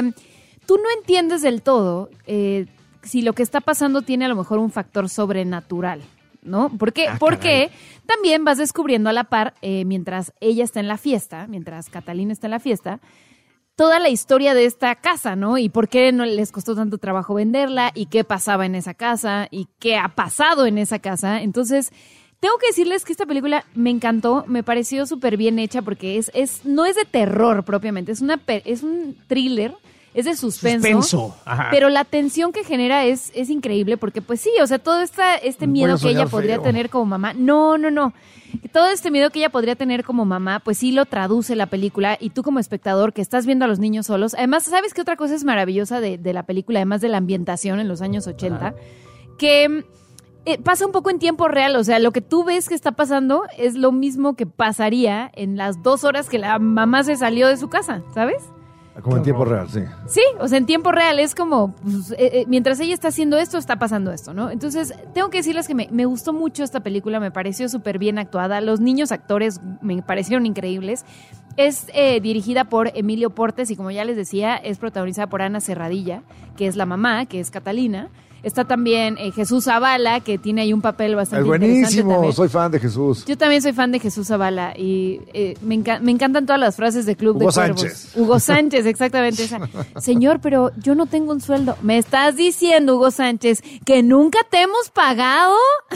Tú no entiendes del todo si lo que está pasando tiene a lo mejor un factor sobrenatural, ¿no? Porque también vas descubriendo a la par, mientras ella está en la fiesta, mientras Catalina está en la fiesta, toda la historia de esta casa, ¿no? Y por qué no les costó tanto trabajo venderla, y qué pasaba en esa casa, y qué ha pasado en esa casa. Entonces, tengo que decirles que esta película me encantó, me pareció súper bien hecha, porque no es de terror propiamente, es un thriller, es de suspenso. Ajá. Pero la tensión que genera es increíble, porque pues sí, o sea, todo este miedo que ella podría tener como mamá, no. Todo este miedo que ella podría tener como mamá, pues sí lo traduce la película, y tú como espectador que estás viendo a los niños solos, además, ¿sabes qué otra cosa es maravillosa de la película, además de la ambientación en los años 80? Ajá. Que pasa un poco en tiempo real, o sea, lo que tú ves que está pasando es lo mismo que pasaría en las 2 horas que la mamá se salió de su casa, ¿sabes? Como en tiempo real, sí. Sí, o sea, en tiempo real es como, pues, mientras ella está haciendo esto, está pasando esto, ¿no? Entonces, tengo que decirles que me gustó mucho esta película, me pareció súper bien actuada, los niños actores me parecieron increíbles. Es dirigida por Emilio Portes y, como ya les decía, es protagonizada por Ana Serradilla, que es la mamá, que es Catalina. Está también Jesús Zavala, que tiene ahí un papel bastante interesante también. Soy fan de Jesús. Yo también soy fan de Jesús Zavala y me encantan todas las frases de Club de Cuervos. Hugo Sánchez, exactamente esa. Señor, pero yo no tengo un sueldo. ¿Me estás diciendo, Hugo Sánchez, que nunca te hemos pagado?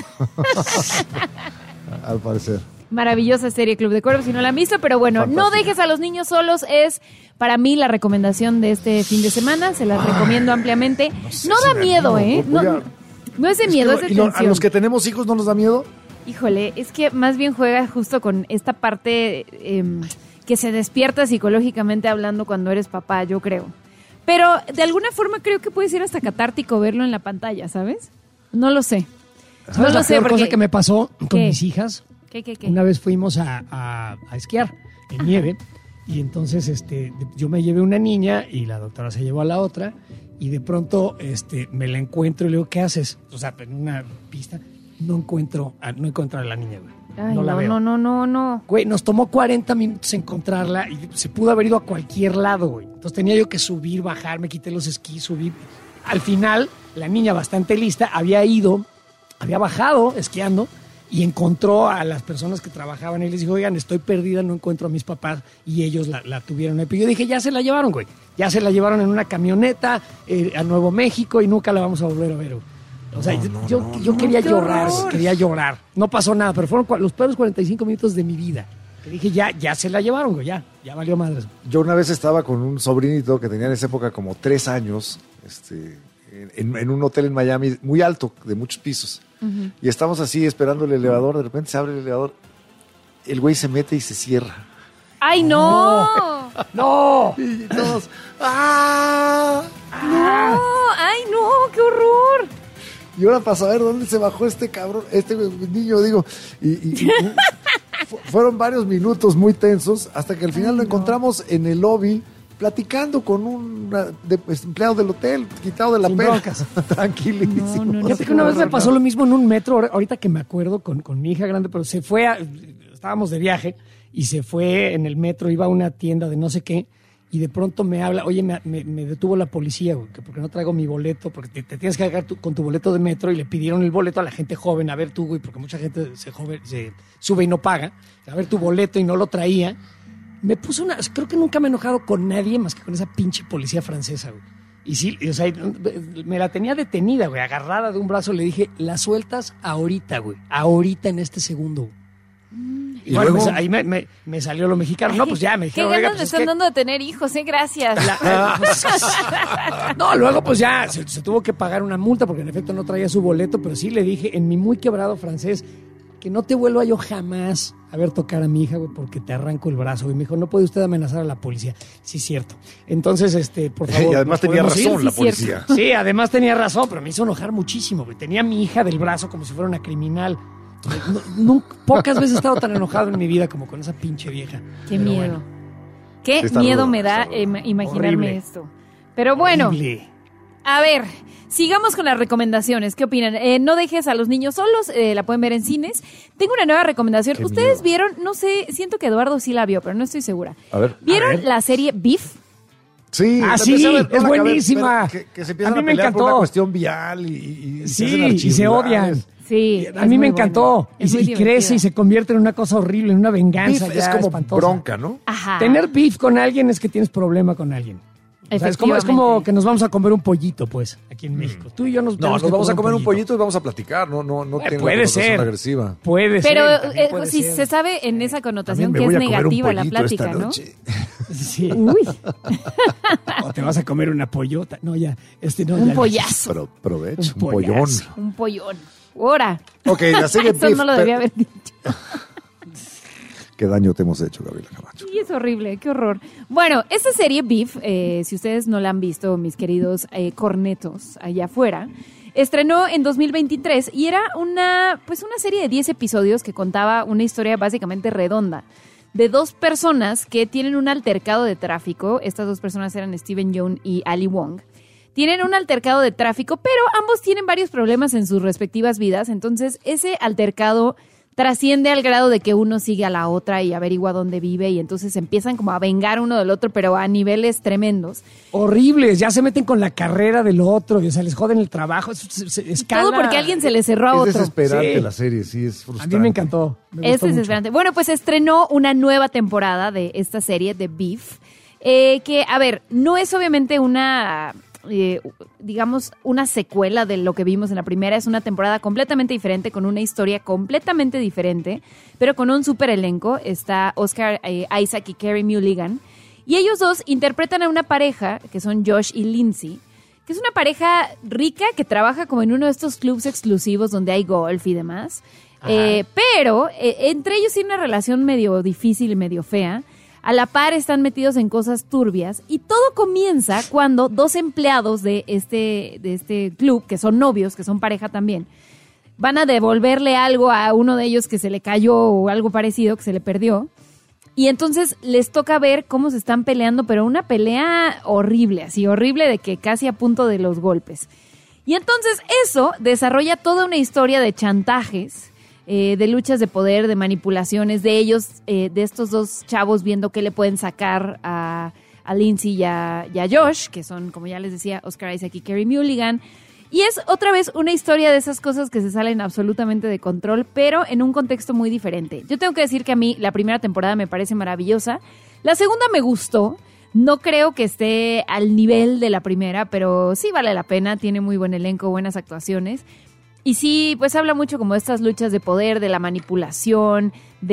Al parecer. Maravillosa serie Club de Cuervos, si no la han visto, pero bueno, Fantástico. No dejes a los niños solos es para mí la recomendación de este fin de semana, se las recomiendo ampliamente. No da miedo, no es de miedo, es de tensión. ¿A los que tenemos hijos no nos da miedo? Híjole, es que más bien juega justo con esta parte que se despierta psicológicamente hablando cuando eres papá, yo creo. Pero de alguna forma creo que puede ser hasta catártico verlo en la pantalla, ¿sabes? No lo sé. No lo sé, porque cosa que me pasó con mis hijas. ¿Qué? Una vez fuimos a esquiar en nieve y entonces yo me llevé una niña y la doctora se llevó a la otra y de pronto me la encuentro y le digo, ¿qué haces? O sea, en una pista no encuentro a la niña, güey. Ay, no la veo. No. Güey, nos tomó 40 minutos encontrarla y se pudo haber ido a cualquier lado, güey. Entonces tenía yo que subir, bajar, me quité los esquís, subir. Al final, la niña bastante lista había bajado esquiando y encontró a las personas que trabajaban y les dijo, oigan, estoy perdida, no encuentro a mis papás, y ellos la tuvieron. Y yo dije, ya se la llevaron, güey. Ya se la llevaron en una camioneta a Nuevo México y nunca la vamos a volver a ver, güey. O sea, yo quería llorar. No pasó nada, pero fueron los peores 45 minutos de mi vida. Que dije, ya se la llevaron, güey, ya valió madres. Yo una vez estaba con un sobrinito que tenía en esa época como 3 años, en un hotel en Miami muy alto, de muchos pisos. Uh-huh. Y estamos así esperando el elevador, de repente se abre el elevador, el güey se mete y se cierra. ¡Ay, no! ¡No! Y todos, ¡ah! ¡No! ¡Ay, no! ¡Qué horror! Y ahora para saber dónde se bajó este cabrón, este niño, digo, y fueron varios minutos muy tensos hasta que al final lo encontramos en el lobby platicando con un empleado del hotel, quitado de la pena. Tranquilísimo. No. Fíjate que una vez me pasó lo mismo en un metro, ahorita que me acuerdo, con mi hija grande, pero se fue estábamos de viaje y se fue en el metro, iba a una tienda de no sé qué, y de pronto me habla, oye, me detuvo la policía, güey, que porque no traigo mi boleto, porque te tienes que cargar con tu boleto de metro, y le pidieron el boleto a la gente joven, a ver tú, güey, porque mucha gente se sube y no paga, a ver tu boleto, y no lo traía. Me puso creo que nunca me he enojado con nadie más que con esa pinche policía francesa, güey. Y sí, o sea, me la tenía detenida, güey, agarrada de un brazo, le dije, la sueltas ahorita, güey, ahorita en este segundo, güey. Y bueno, luego ahí me salió lo mexicano. No, pues ya me dijeron. ¿Qué ganas me están dando de tener hijos? Gracias. No, luego pues ya se tuvo que pagar una multa porque en efecto no traía su boleto, pero sí le dije en mi muy quebrado francés que no te vuelva yo jamás a ver tocar a mi hija, güey, porque te arranco el brazo. Y me dijo, no puede usted amenazar a la policía. Sí, cierto. Entonces, por favor. Y además tenía razón la policía. Sí, además tenía razón, pero me hizo enojar muchísimo, güey. Tenía a mi hija del brazo como si fuera una criminal. Pocas veces he estado tan enojado en mi vida como con esa pinche vieja. Qué miedo. Bueno. Qué miedo me da imaginarme horrible. Esto. Pero bueno, horrible. A ver, sigamos con las recomendaciones. ¿Qué opinan? No dejes a los niños solos, la pueden ver en cines. Tengo una nueva recomendación. Qué ¿Ustedes miedo. Vieron? No sé, siento que Eduardo sí la vio, pero no estoy segura. A ver. ¿Vieron la serie Beef? Sí, es buenísima. Que se empiezan a mí me encantó. Por una cuestión vial y se odian. Sí, a mí me encantó. Y crece y se convierte en una cosa horrible, en una venganza. Beef es como espantosa. Bronca, ¿no? Ajá. Tener beef con alguien es que tienes problema con alguien. O sea, es como que nos vamos a comer un pollito, pues, aquí en México. Tú y yo nos vamos a comer un pollito y vamos a platicar. No tiene puede ser agresiva. Puede pero, ser. Pero sí se sabe en esa connotación que es negativa la plática, ¿no? Sí. Uy. O te vas a comer una pollota. No, ya. Un pollazo. Pero provecho. Un pollón. Un pollón. Ahora. Ok, la serie Eso no lo debía haber dicho. Qué daño te hemos hecho, Gabriela Camacho. Sí, es horrible, qué horror. Bueno, esta serie Beef, si ustedes no la han visto, mis queridos cornetos allá afuera, estrenó en 2023 y era una serie de 10 episodios que contaba una historia básicamente redonda de dos personas que tienen un altercado de tráfico. Estas dos personas eran Steven Yeun y Ali Wong. Tienen un altercado de tráfico, pero ambos tienen varios problemas en sus respectivas vidas. Entonces, ese altercado trasciende al grado de que uno sigue a la otra y averigua dónde vive y entonces empiezan como a vengar uno del otro, pero a niveles tremendos. Horribles, ya se meten con la carrera del otro, y, o sea, les joden el trabajo, escala. Todo porque alguien se le cerró a otro. Es desesperante la serie, sí, es frustrante. A mí me encantó. Es desesperante. Bueno, pues estrenó una nueva temporada de esta serie, de Beef, que, a ver, no es obviamente una... digamos, una secuela de lo que vimos en la primera. Es una temporada completamente diferente, con una historia completamente diferente, pero con un súper elenco. Está Oscar Isaac y Carey Mulligan, y ellos dos interpretan a una pareja que son Josh y Lindsay, que es una pareja rica que trabaja como en uno de estos clubs exclusivos donde hay golf y demás, pero entre ellos tiene una relación medio difícil y medio fea. A la par están metidos en cosas turbias y todo comienza cuando dos empleados de este club, que son novios, que son pareja también, van a devolverle algo a uno de ellos que se le cayó o algo parecido, que se le perdió. Y entonces les toca ver cómo se están peleando, pero una pelea horrible, así horrible de que casi a punto de los golpes. Y entonces eso desarrolla toda una historia de chantajes, de luchas de poder, de manipulaciones de ellos, de estos dos chavos viendo qué le pueden sacar a Lindsay y a Josh, que son, como ya les decía, Oscar Isaac y Carey Mulligan. Y es otra vez una historia de esas cosas que se salen absolutamente de control, pero en un contexto muy diferente. Yo tengo que decir que a mí la primera temporada me parece maravillosa. La segunda me gustó. No creo que esté al nivel de la primera, pero sí vale la pena. Tiene muy buen elenco, buenas actuaciones. Y sí, pues habla mucho como de estas luchas de poder, de la manipulación,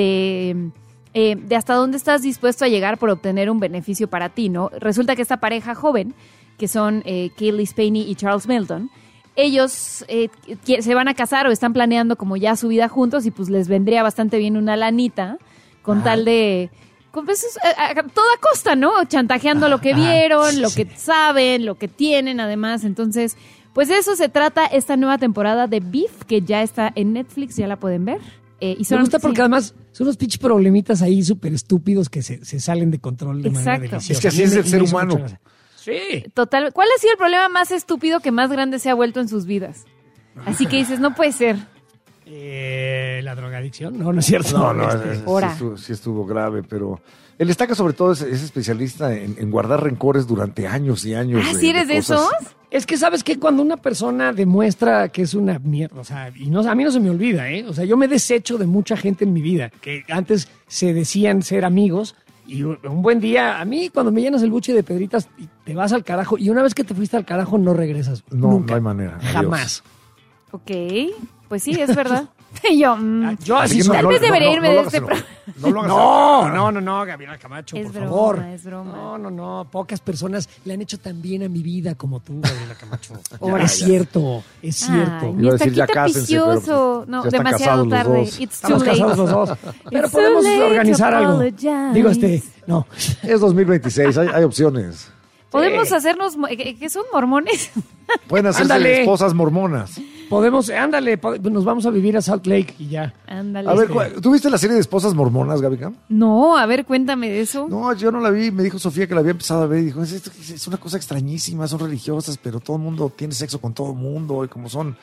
de hasta dónde estás dispuesto a llegar por obtener un beneficio para ti, ¿no? Resulta que esta pareja joven, que son Cailee Spaeny y Charles Melton, ellos se van a casar o están planeando como ya su vida juntos y pues les vendría bastante bien una lanita con tal de... Pues, a toda costa, ¿no? Chantajeando lo que vieron, lo que saben, lo que tienen además, entonces... Pues de eso se trata esta nueva temporada de Beef, que ya está en Netflix, ya la pueden ver. Me gusta porque además son unos pinches problemitas ahí súper estúpidos que se salen de control de manera deliciosa. Es que así es el ser humano. Sí. Total. ¿Cuál ha sido el problema más estúpido que más grande se ha vuelto en sus vidas? Así que dices, no puede ser. La drogadicción. No es cierto. No, sí estuvo grave, pero él destaca sobre todo, es especialista en guardar rencores durante años y años. ¿Sí eres de esos? Es que, ¿sabes qué? Cuando una persona demuestra que es una mierda, o sea, y no, a mí no se me olvida, ¿eh? O sea, yo me desecho de mucha gente en mi vida, que antes se decían ser amigos, y un buen día, a mí cuando me llenas el buche de pedritas, te vas al carajo, y una vez que te fuiste al carajo, no regresas. Nunca. No hay manera. Jamás. Ok, pues sí, es verdad. Yo así tal vez debería irme de este programa. No, Gabriela Camacho, por favor. Es broma. No. Pocas personas le han hecho tan bien a mi vida como tú, Gabriela Camacho. Es cierto. Iba a decir, ya cásense, pero no, ya están demasiado tarde. Estamos casados los dos. Pero podemos organizar algo. Digo, no. Es 2026, hay opciones. Podemos hacernos, ¿qué son mormones? Pueden hacerse esposas mormonas. Nos vamos a vivir a Salt Lake y ya. Ándale. A ver, ¿tú viste la serie de esposas mormonas, Gaby Cam? No, a ver, cuéntame de eso. No, yo no la vi, me dijo Sofía que la había empezado a ver y dijo, es una cosa extrañísima, son religiosas, pero todo el mundo tiene sexo con todo el mundo y como son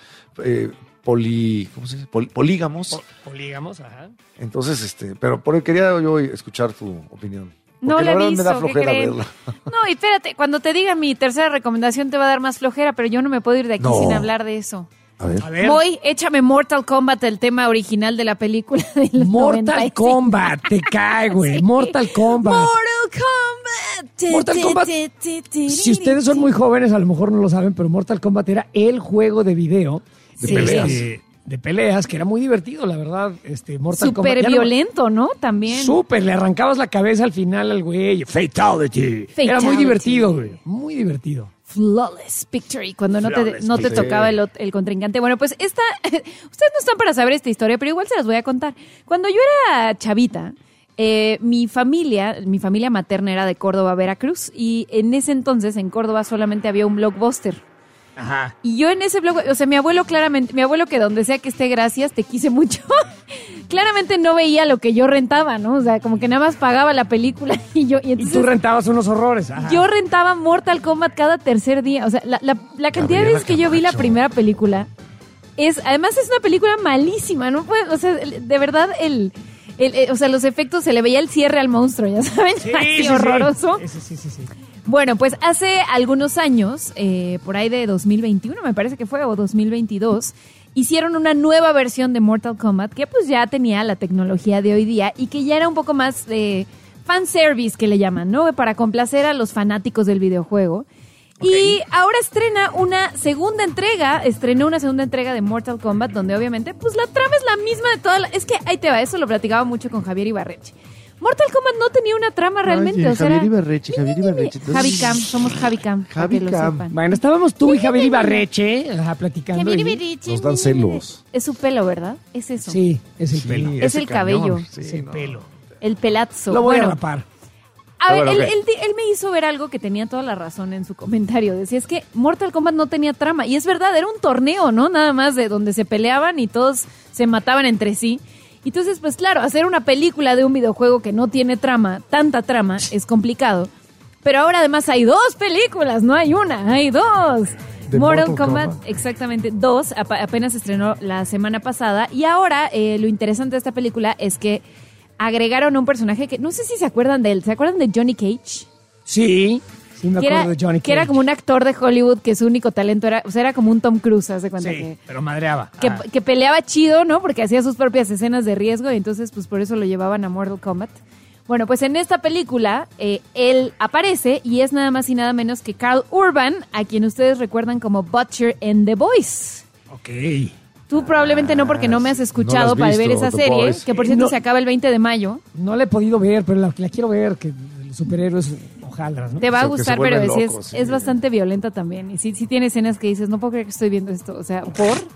polígamos. Polígamos, ajá. Entonces, pero quería yo escuchar tu opinión. No la he visto, me da flojera verla. No, y espérate, cuando te diga mi tercera recomendación te va a dar más flojera, pero yo no me puedo ir de aquí sin hablar de eso. A ver. Voy, échame Mortal Kombat, el tema original de la película del Mortal 95. Kombat, te cae, güey. Mortal Kombat. Si ustedes son muy jóvenes, a lo mejor no lo saben, pero Mortal Kombat era el juego de video de peleas. De peleas, que era muy divertido, la verdad. Mortal Kombat. Súper violento, ¿no? También. Súper, le arrancabas la cabeza al final al güey. Fatality. Era muy divertido, güey. Muy divertido. Flawless Victory, cuando no te tocaba el contrincante. Bueno, pues ustedes no están para saber esta historia, pero igual se las voy a contar. Cuando yo era chavita, mi familia materna era de Córdoba, Veracruz, y en ese entonces en Córdoba solamente había un Blockbuster. Ajá. Y yo en ese blog, o sea, mi abuelo que donde sea que esté, gracias, te quise mucho, claramente no veía lo que yo rentaba, ¿no? O sea, como que nada más pagaba la película y tú rentabas unos horrores. Ajá. Yo rentaba Mortal Kombat cada tercer día. O sea, la cantidad de veces que yo vi la primera película además es una película malísima, ¿no? O sea, de verdad o sea, los efectos, se le veía el cierre al monstruo, ya saben, así horroroso. Sí. Bueno, pues hace algunos años, por ahí de 2021 me parece que fue, o 2022, hicieron una nueva versión de Mortal Kombat que pues ya tenía la tecnología de hoy día y que ya era un poco más de fanservice, que le llaman, ¿no? Para complacer a los fanáticos del videojuego. Okay. Y ahora estrenó una segunda entrega de Mortal Kombat, donde obviamente pues la trama es la misma de toda Es que ahí te va, eso lo platicaba mucho con Javier Ibarreche. Mortal Kombat no tenía una trama realmente. Oye, Javier Ibarreche. Javi Cam, somos Javi Cam. Javi Cam. Bueno, estábamos tú y Javier Ibarreche platicando. Javier Ibarreche. Nos dan celos. Es su pelo, ¿verdad? Es eso. Sí, es el pelo. Es el cabello. Sí, es el pelo. El pelazo. Lo voy a rapar. A ver, él me hizo ver algo que tenía toda la razón en su comentario. Decía, es que Mortal Kombat no tenía trama. Y es verdad, era un torneo, ¿no? Nada más de donde se peleaban y todos se mataban entre sí. Entonces, pues claro, hacer una película de un videojuego que no tiene tanta trama, es complicado. Pero ahora además hay 2 películas, no hay una, hay 2. Mortal Kombat, exactamente, 2, apenas se estrenó la semana pasada. Y ahora lo interesante de esta película es que agregaron un personaje que no sé si se acuerdan de él. ¿Se acuerdan de Johnny Cage? Sí me acuerdo de Johnny Cage. Que era como un actor de Hollywood que su único talento era como un Tom Cruise, ¿hace cuenta? Sí, pero madreaba. Que peleaba chido, ¿no? Porque hacía sus propias escenas de riesgo y entonces pues por eso lo llevaban a Mortal Kombat. Bueno, pues en esta película él aparece y es nada más y nada menos que Karl Urban, a quien ustedes recuerdan como Butcher en The Boys. Ok. Tú probablemente no, porque no me has escuchado para ver esa serie, que por cierto se acaba el 20 de mayo. No la he podido ver, pero la quiero ver, que el superhéroe es hojaldras, ¿no? Te va a gustar, pero es bastante violenta también. Y sí tiene escenas que dices, no puedo creer que estoy viendo esto. O sea,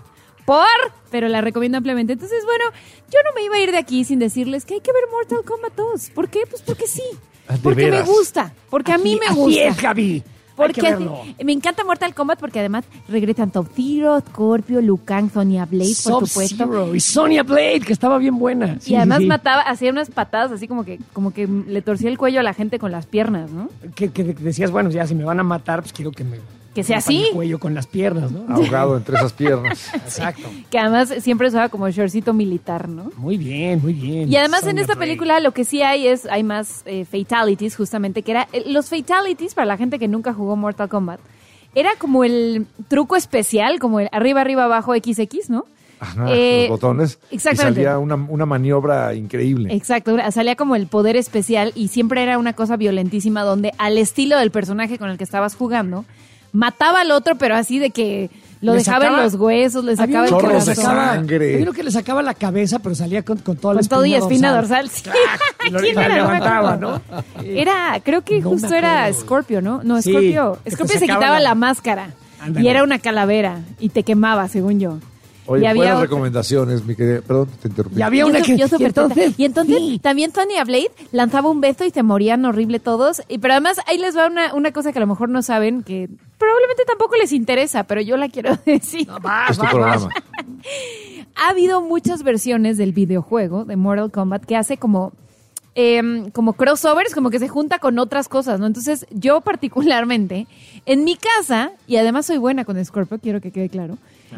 pero la recomiendo ampliamente. Entonces, bueno, yo no me iba a ir de aquí sin decirles que hay que ver Mortal Kombat 2. ¿Por qué? Pues porque sí. Porque me gusta. Porque a mí me gusta. Así es, Javi. Porque me encanta Mortal Kombat porque además regresan Top Zero, Scorpio, Liu Kang, Sonya Blade, por supuesto. Y Sonya Blade, que estaba bien buena. Y además hacía unas patadas así como que le torcía el cuello a la gente con las piernas, ¿no? Que decías, bueno, ya si me van a matar, pues quiero que me que sea así. El cuello con las piernas, ¿no? Ahogado entre esas piernas. Exacto. Que además siempre usaba como shortcito militar, ¿no? Muy bien, muy bien. Y además Sonya en esta Rey. película lo que sí hay más fatalities, justamente, que era los fatalities, para la gente que nunca jugó Mortal Kombat, era como el truco especial, como el arriba, abajo, XX, ¿no? Ajá, los botones. Exactamente. Y salía una maniobra increíble. Exacto, salía como el poder especial y siempre era una cosa violentísima donde al estilo del personaje con el que estabas jugando, mataba al otro, pero así de que lo dejaba en los huesos, le sacaba el chorros de corazón. sangre. Había uno que le sacaba la cabeza, pero salía con toda la Con todo y espina dorsal. Sí. Y lo ¿Quién era? levantaba, ¿no? Era, creo que No justo me era acuerdo. Scorpio, ¿no? No, Sí, Scorpio. que te Scorpio se sacaba quitaba la- la máscara Ándale. y era una calavera y te quemaba, según yo. Oye, Y había buenas otra. recomendaciones, mi querida. Perdón, te interrumpí. Y había una que... Yo súper y entonces, teta. Y entonces también Tanya Blade lanzaba un beso y se morían horrible todos. Pero además ahí les va una cosa que a lo mejor no saben, que probablemente tampoco les interesa, pero yo la quiero decir. Es tu programa. Ha habido muchas versiones del videojuego de Mortal Kombat que hace como crossovers, como que se junta con otras cosas, ¿no? Entonces, yo particularmente, en mi casa, y además soy buena con Scorpio, quiero que quede claro,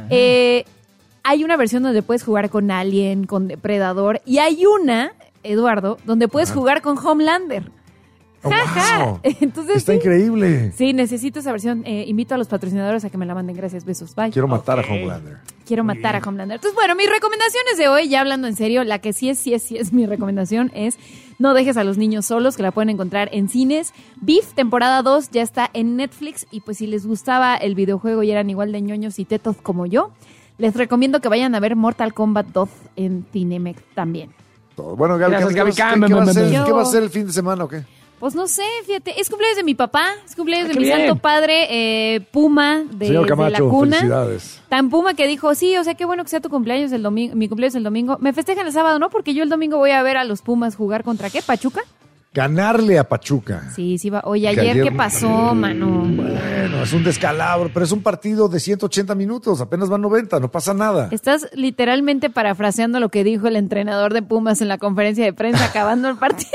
hay una versión donde puedes jugar con Alien, con Depredador, y hay una, Eduardo, donde puedes jugar con Homelander. Oh, Jaja. wow. Entonces, Está sí. increíble. Sí, necesito esa versión. Invito a los patrocinadores a que me la manden. Gracias, besos. Bye. Quiero matar a Homelander. Quiero matar a Homelander. Entonces, bueno, mis recomendaciones de hoy, ya hablando en serio, la que sí es mi recomendación es no dejes a los niños solos, que la pueden encontrar en cines. Beef, temporada 2, ya está en Netflix. Y pues si les gustaba el videojuego y eran igual de ñoños y tetos como yo, les recomiendo que vayan a ver Mortal Kombat 2 en Cinemex también. Bueno, Gaby, Gracias, ¿qué Gaby. va a ser el fin de semana o qué? Pues no sé, fíjate, es cumpleaños de mi papá, es cumpleaños de qué mi bien. santo padre, Puma, Señor de la Camacho, cuna. felicidades. Tan Puma que dijo, sí, o sea, qué bueno que sea tu cumpleaños el domingo, mi cumpleaños el domingo. Me festejan el sábado, ¿no? Porque yo el domingo voy a ver a los Pumas jugar contra, ¿qué? ¿Pachuca? Ganarle a Pachuca. Sí, sí va. Oye, Que ayer, ayer- ¿qué pasó, mano? Bueno, es un descalabro, pero es un partido de 180 minutos, apenas van 90, no pasa nada. Estás literalmente parafraseando lo que dijo el entrenador de Pumas en la conferencia de prensa acabando el partido.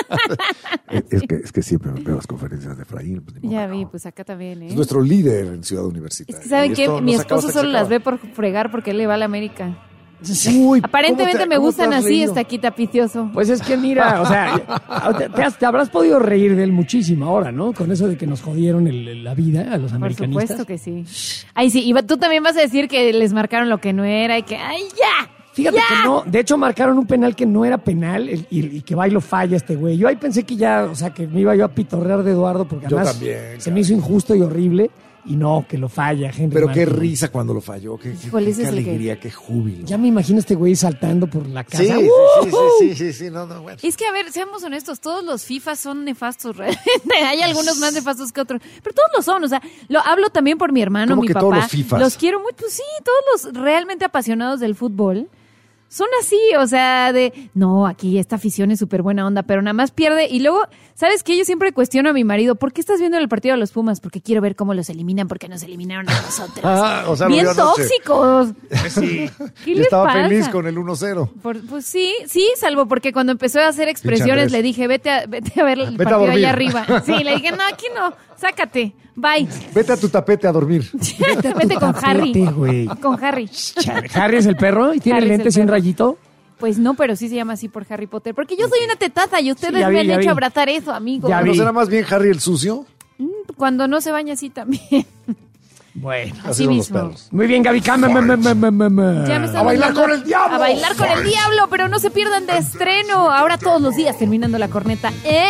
Es que siempre me veo las conferencias de Efraín. Pues, ni modo Ya que vi, no. pues acá también, ¿eh? Es nuestro líder en Ciudad Universitaria. Es que, ¿saben Y qué? esto Mi no se acaba esposo hasta que solo se las acaba. ve por fregar porque él le va a la América. Uy, Aparentemente ¿cómo te- me cómo te gustan has así, reído? está aquí tapicioso. Pues es que mira, o sea, te habrás podido reír de él muchísimo ahora, ¿no? Con eso de que nos jodieron la vida a los Por americanistas. supuesto que sí. Ay, sí, y tú también vas a decir que les marcaron lo que no era y que, ¡ay, ya! Fíjate ¡Ya! que no, de hecho marcaron un penal que no era penal y que va y lo falla este güey. Yo ahí pensé que ya, o sea, que me iba yo a pitorrear de Eduardo porque Yo además también, se me hizo injusto y horrible y no, que lo falla, Henry Pero qué Martin. risa cuando lo falló, qué Híjole, ese es el que- alegría, qué júbilo. Ya me imagino este güey saltando por la casa. Sí, ¡Uh! sí, no, bueno. Es que, a ver, seamos honestos, todos los FIFA son nefastos, realmente. Hay algunos más nefastos que otros, pero todos lo son, o sea, lo hablo también por mi hermano, ¿Cómo mi que papá. todos los Fifas? Los quiero mucho, pues sí, todos los realmente apasionados del fútbol son así, o sea, de, no, aquí esta afición es súper buena onda, pero nada más pierde. Y luego, ¿sabes qué? Yo siempre cuestiono a mi marido, ¿por qué estás viendo el partido de los Pumas? Porque quiero ver cómo los eliminan, porque nos eliminaron a nosotros. O sea, lo Bien vio anoche. tóxicos. Sí. ¿Qué Y les estaba pasa? feliz con el 1-0. Pues sí, salvo porque cuando empezó a hacer expresiones Andrés. le dije, vete a ver el Vete a partido dormir. allá arriba. Sí, le dije, no, aquí no, sácate, bye. Vete a tu tapete a dormir. Vete con Harry. tapete, güey. Con Harry. Harry es el perro y tiene Harry es el lentes y un perro. rayito. Pues no, pero sí se llama así por Harry Potter. Porque yo soy una tetaza y ustedes Sí, ya vi, me han ya hecho vi. abrazar eso, amigo. Ya ¿No vi. será más bien Harry el sucio? Cuando no se baña así también. Bueno, Así son los mismo. perros. muy bien, Gaby. Ya me A están bailar mandando con el diablo. A bailar con el diablo, pero no se pierdan de estreno. Ahora todos los días terminando la corneta.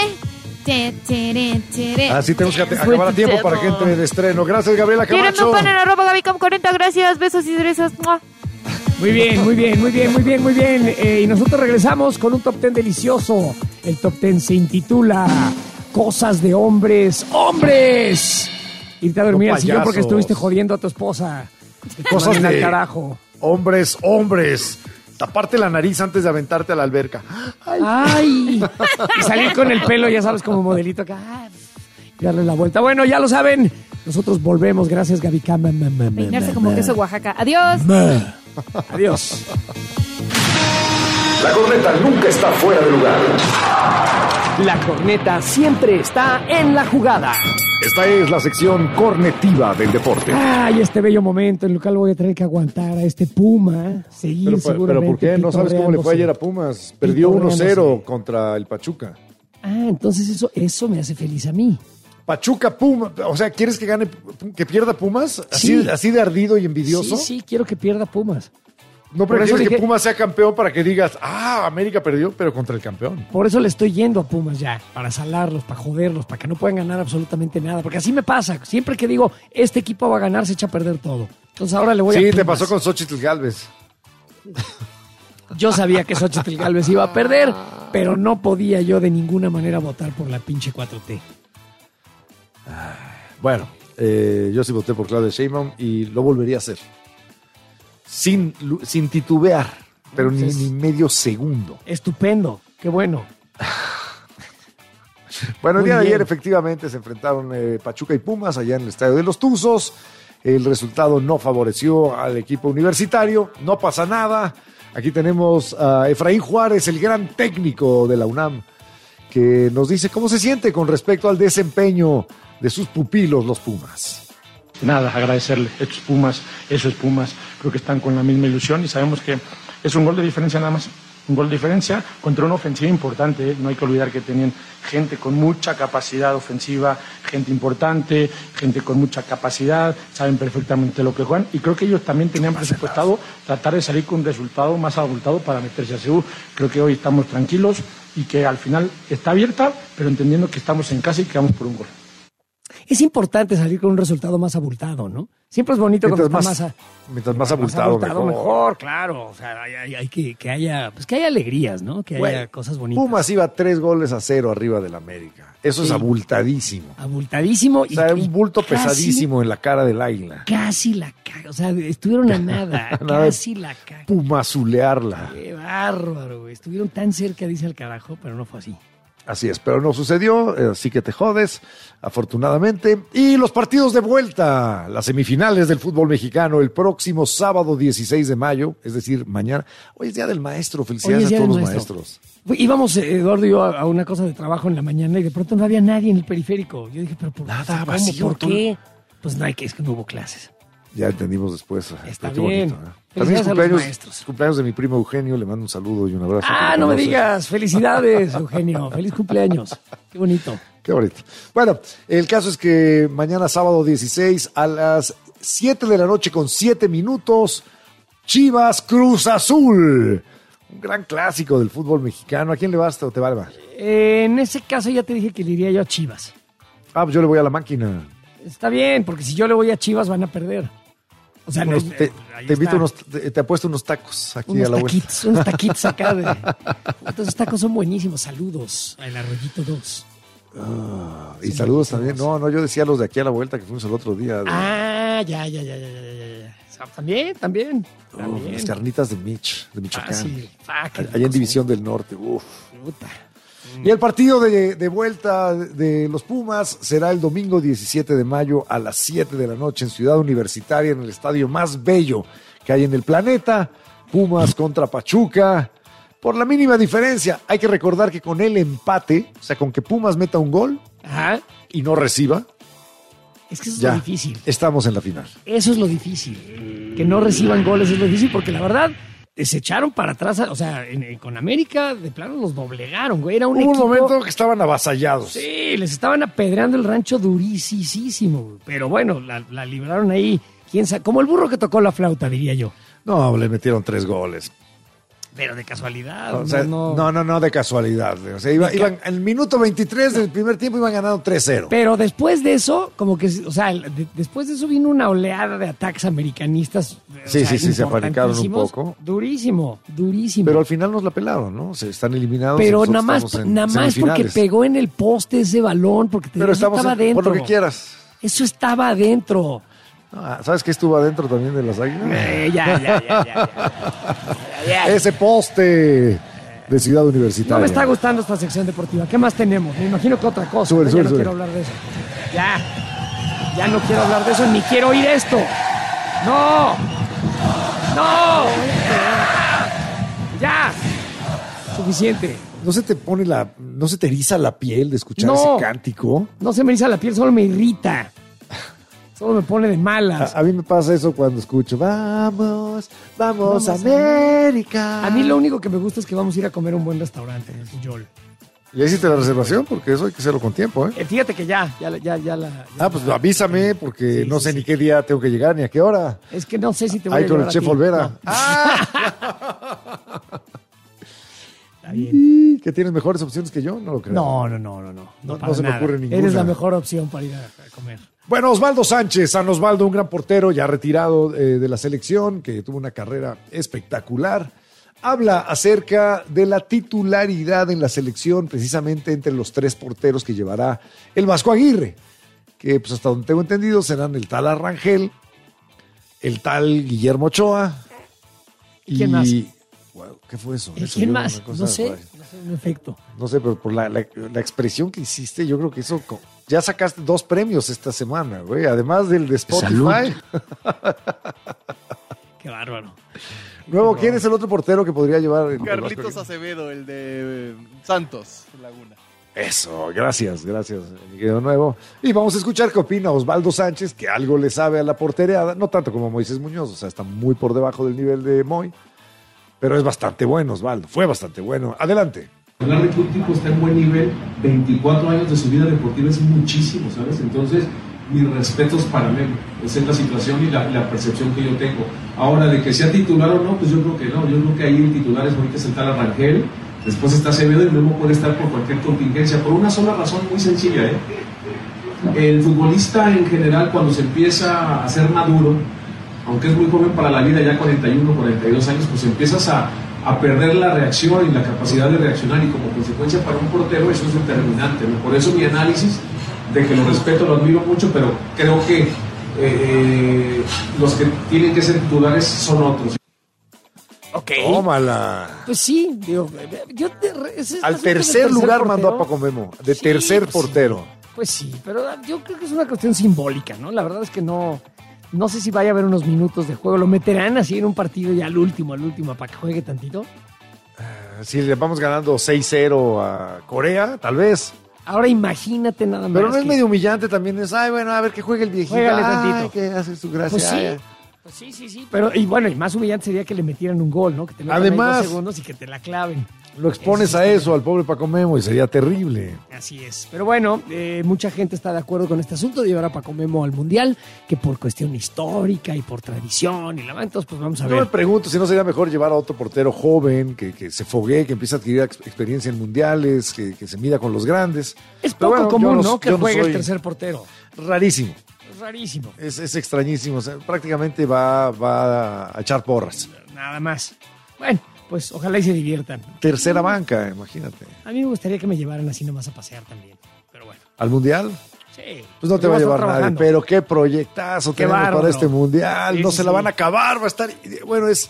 Así tenemos que acabar a tiempo para que entre de estreno. Gracias, Gabriela Quieren Camacho. un pan en @GabyCam40. Gracias, besos y besos. ¡Mua! Muy bien. Y nosotros regresamos con un top 10 delicioso. El top 10 se intitula Cosas de hombres. ¡Hombres! Irte a dormir No al sillón porque payasos. estuviste jodiendo a tu esposa. Cosas Manden al de carajo. hombres. Taparte la nariz antes de aventarte a la alberca. ¡Ay! Y salir con el pelo, ya sabes, como modelito acá. Y darle la vuelta. Bueno, ya lo saben. Nosotros volvemos. Gracias, Gaby. Peinarse como queso Oaxaca. Adiós. Adiós. La corneta nunca está fuera de lugar. La corneta siempre está en la jugada. Esta es la sección cornetiva del deporte. Ay, este bello momento en el cual voy a tener que aguantar a este Puma, seguir seguramente. ¿Pero por qué? ¿No sabes cómo le fue ayer a Pumas? Perdió 1-0 contra el Pachuca. Ah, entonces eso me hace feliz a mí. Pachuca, Puma, o sea, ¿quieres que pierda Pumas? ¿Así de ardido y envidioso? Sí, quiero que pierda Pumas. No, pero quieres que Pumas sea campeón para que digas, América perdió, pero contra el campeón. Por eso le estoy yendo a Pumas ya, para salarlos, para joderlos, para que no puedan ganar absolutamente nada. Porque así me pasa, siempre que digo, este equipo va a ganar, se echa a perder todo. Entonces ahora le voy a Pumas. Sí, te pasó con Xóchitl Gálvez. Yo sabía que Xóchitl Gálvez iba a perder, pero no podía yo de ninguna manera votar por la pinche 4T. Bueno, yo sí voté por Claudia Sheinbaum y lo volvería a hacer. Sin titubear, pero ni medio segundo. Estupendo, qué bueno. Bueno, el día de ayer efectivamente se enfrentaron Pachuca y Pumas allá en el Estadio de los Tuzos. El resultado no favoreció al equipo universitario. No pasa nada. Aquí tenemos a Efraín Juárez, el gran técnico de la UNAM, que nos dice cómo se siente con respecto al desempeño de sus pupilos, los Pumas. Nada, agradecerle. Estos Pumas, esos Pumas, creo que están con la misma ilusión y sabemos que es un gol de diferencia nada más. Un gol de diferencia contra una ofensiva importante, ¿eh? No hay que olvidar que tenían gente con mucha capacidad ofensiva, gente importante, gente con mucha capacidad, saben perfectamente lo que juegan y creo que ellos también tenían presupuestado tratar de salir con un resultado más abultado para meterse a Seúl. Creo que hoy estamos tranquilos y que al final está abierta, pero entendiendo que estamos en casa y que vamos por un gol. Es importante salir con un resultado más abultado, ¿no? Siempre es bonito mientras más abultado, mejor, claro. O sea, hay que haya alegrías, ¿no? Que haya cosas bonitas. Pumas iba 3-0 arriba del América. Eso es abultadísimo. Abultadísimo. O sea, un bulto pesadísimo en la cara del águila. Casi la caga. O sea, estuvieron a nada. Casi la caga. Pumazulearla. Qué bárbaro, güey. Estuvieron tan cerca, dice el carajo, pero no fue así. Así es, pero no sucedió, así que te jodes, afortunadamente. Y los partidos de vuelta, las semifinales del fútbol mexicano, el próximo sábado 16 de mayo, es decir, mañana. Hoy es Día del Maestro, felicidades a todos los maestros. Íbamos, Eduardo y yo, a una cosa de trabajo en la mañana y de pronto no había nadie en el periférico. Yo dije, pero nada, vacío. ¿Por qué? Pues no, es que no hubo clases. Ya entendimos después. Está bien. Bonito, también es cumpleaños de mi primo Eugenio, le mando un saludo y un abrazo. No me digas, felicidades, Eugenio, feliz cumpleaños. Qué bonito. Qué bonito. Bueno, el caso es que mañana sábado 16 a las 7 de la noche con 7 minutos, Chivas Cruz Azul. Un gran clásico del fútbol mexicano. ¿A quién le vas o te va a En ese caso ya te dije que le iría yo a Chivas. Pues yo le voy a la máquina. Está bien, porque si yo le voy a Chivas van a perder. O sea, te invito te apuesto unos tacos aquí a la vuelta. Unos taquitos acá. Esos tacos son buenísimos. Saludos al Arroyito 2. Y saludos también. No, yo decía los de aquí a la vuelta que fuimos el otro día. Ya. También. Las carnitas de Michoacán. Fácil. Allá en División del Norte. Puta. Y el partido de vuelta de los Pumas será el domingo 17 de mayo a las 7 de la noche en Ciudad Universitaria, en el estadio más bello que hay en el planeta. Pumas contra Pachuca. Por la mínima diferencia, hay que recordar que con el empate, o sea, con que Pumas meta un gol y no reciba, es que eso es lo difícil. Estamos en la final. Eso es lo difícil. Que no reciban goles es lo difícil porque la verdad se echaron para atrás, o sea, con América de plano los doblegaron, güey. Era un equipo... un momento que estaban avasallados. Sí, les estaban apedreando el rancho durísimo, pero bueno, la libraron ahí, quién sabe, como el burro que tocó la flauta, diría yo. No, le metieron 3 goles. Pero de casualidad. O sea, no de casualidad. O sea, iban en el minuto 23 del primer tiempo iban ganando 3-0. Pero después de eso, como que, o sea, después de eso vino una oleada de ataques americanistas. Sí, se apanicaron un poco. Durísimo. Pero al final nos la pelaron, ¿no? Se están eliminados. Pero nada más porque pegó en el poste ese balón, porque estaba adentro. Por lo que quieras. Eso estaba adentro. ¿Sabes qué estuvo adentro también de las Águilas? Ya. Ese poste de Ciudad Universitaria. No me está gustando esta sección deportiva. ¿Qué más tenemos? Me imagino que otra cosa. Sube. No quiero hablar de eso. Ya no quiero hablar de eso, ni quiero oír esto. ¡No! Ya. Suficiente. ¿No se te eriza la piel de escuchar ese cántico? No se me eriza la piel, solo me irrita. Solo me pone de malas. A mí me pasa eso cuando escucho vamos América. A mí lo único que me gusta es que vamos a ir a comer a un buen restaurante en el Puyol. ¿Ya hiciste la reservación? Porque eso hay que hacerlo con tiempo, ¿eh? Fíjate que ya la... Pues avísame, porque no sé ni qué día tengo que llegar, ni a qué hora. Es que no sé si te voy a llevar. Ahí con el chef Olvera. No. Está bien. ¿Que tienes mejores opciones que yo? No lo creo. No se me ocurre ninguna. Eres la mejor opción para ir a comer. Bueno, Osvaldo Sánchez, San Osvaldo, un gran portero ya retirado de la selección, que tuvo una carrera espectacular. Habla acerca de la titularidad en la selección, precisamente entre los 3 porteros que llevará el Vasco Aguirre, que pues hasta donde tengo entendido serán el tal Arrangel, el tal Guillermo Ochoa. ¿Quién más? Wow, ¿qué fue eso? ¿Quién más? No sé, un efecto. No sé, pero por la expresión que hiciste, yo creo que eso... Ya sacaste 2 premios esta semana, güey, además del de Spotify. Qué bárbaro. Nuevo, ¿quién es el otro portero que podría llevar? Carlitos Acevedo, el de Santos Laguna. Eso, gracias, Miguel Nuevo. Y vamos a escuchar qué opina Osvaldo Sánchez, que algo le sabe a la portereada, no tanto como Moisés Muñoz, o sea, está muy por debajo del nivel de Moy, pero es bastante bueno, Osvaldo, fue bastante bueno. Adelante. Hablar de que un tipo está en buen nivel, 24 años de su vida deportiva es muchísimo, ¿sabes? Entonces, mis respetos para Memo. Esa es la situación y la percepción que yo tengo. Ahora, de que sea titular o no, pues yo creo que no. Yo creo que ahí el titular es ahorita es el tal Arrangel, después está Acevedo y Memo puede estar por cualquier contingencia, por una sola razón muy sencilla, ¿eh? El futbolista en general, cuando se empieza a ser maduro, aunque es muy joven para la vida, ya 41, 42 años, pues empiezas a perder la reacción y la capacidad de reaccionar, y como consecuencia para un portero eso es determinante, ¿no? Por eso mi análisis de que lo respeto, lo admiro mucho, pero creo que los que tienen que ser titulares son otros. Ok. Tómala. Pues sí, digo, al tercer lugar mandó a Paco Memo, de tercer portero. Pues sí, pero yo creo que es una cuestión simbólica, ¿no? La verdad es que no sé si vaya a haber unos minutos de juego. ¿Lo meterán así en un partido ya al último, para que juegue tantito? Si le vamos ganando 6-0 a Corea, tal vez. Ahora imagínate nada más. Pero no es medio humillante también, bueno, a ver que juegue el viejito. Juégale tantito. Que hace su gracia. Pues sí. Pero, y más humillante sería que le metieran un gol, ¿no? Que te metan además 2 segundos y que te la claven. Lo expones a eso, al pobre Paco Memo, y sería terrible. Así es. Pero bueno, mucha gente está de acuerdo con este asunto de llevar a Paco Memo al Mundial, que por cuestión histórica y por tradición, entonces pues vamos a ver. Yo me pregunto si no sería mejor llevar a otro portero joven, que se foguee, que empiece a adquirir experiencia en mundiales, que se mida con los grandes. Es poco común, ¿no? Que juegue el tercer portero. Rarísimo. Rarísimo. Es extrañísimo. O sea, prácticamente va a echar porras. Nada más. Bueno, pues ojalá y se diviertan. Tercera banca, imagínate. A mí me gustaría que me llevaran así nomás a pasear también. Pero bueno. ¿Al Mundial? Sí. Pues no te va a llevar nadie. Pero qué proyectazo tenemos para este Mundial. Sí, no se la van a acabar. Va a estar... Bueno, es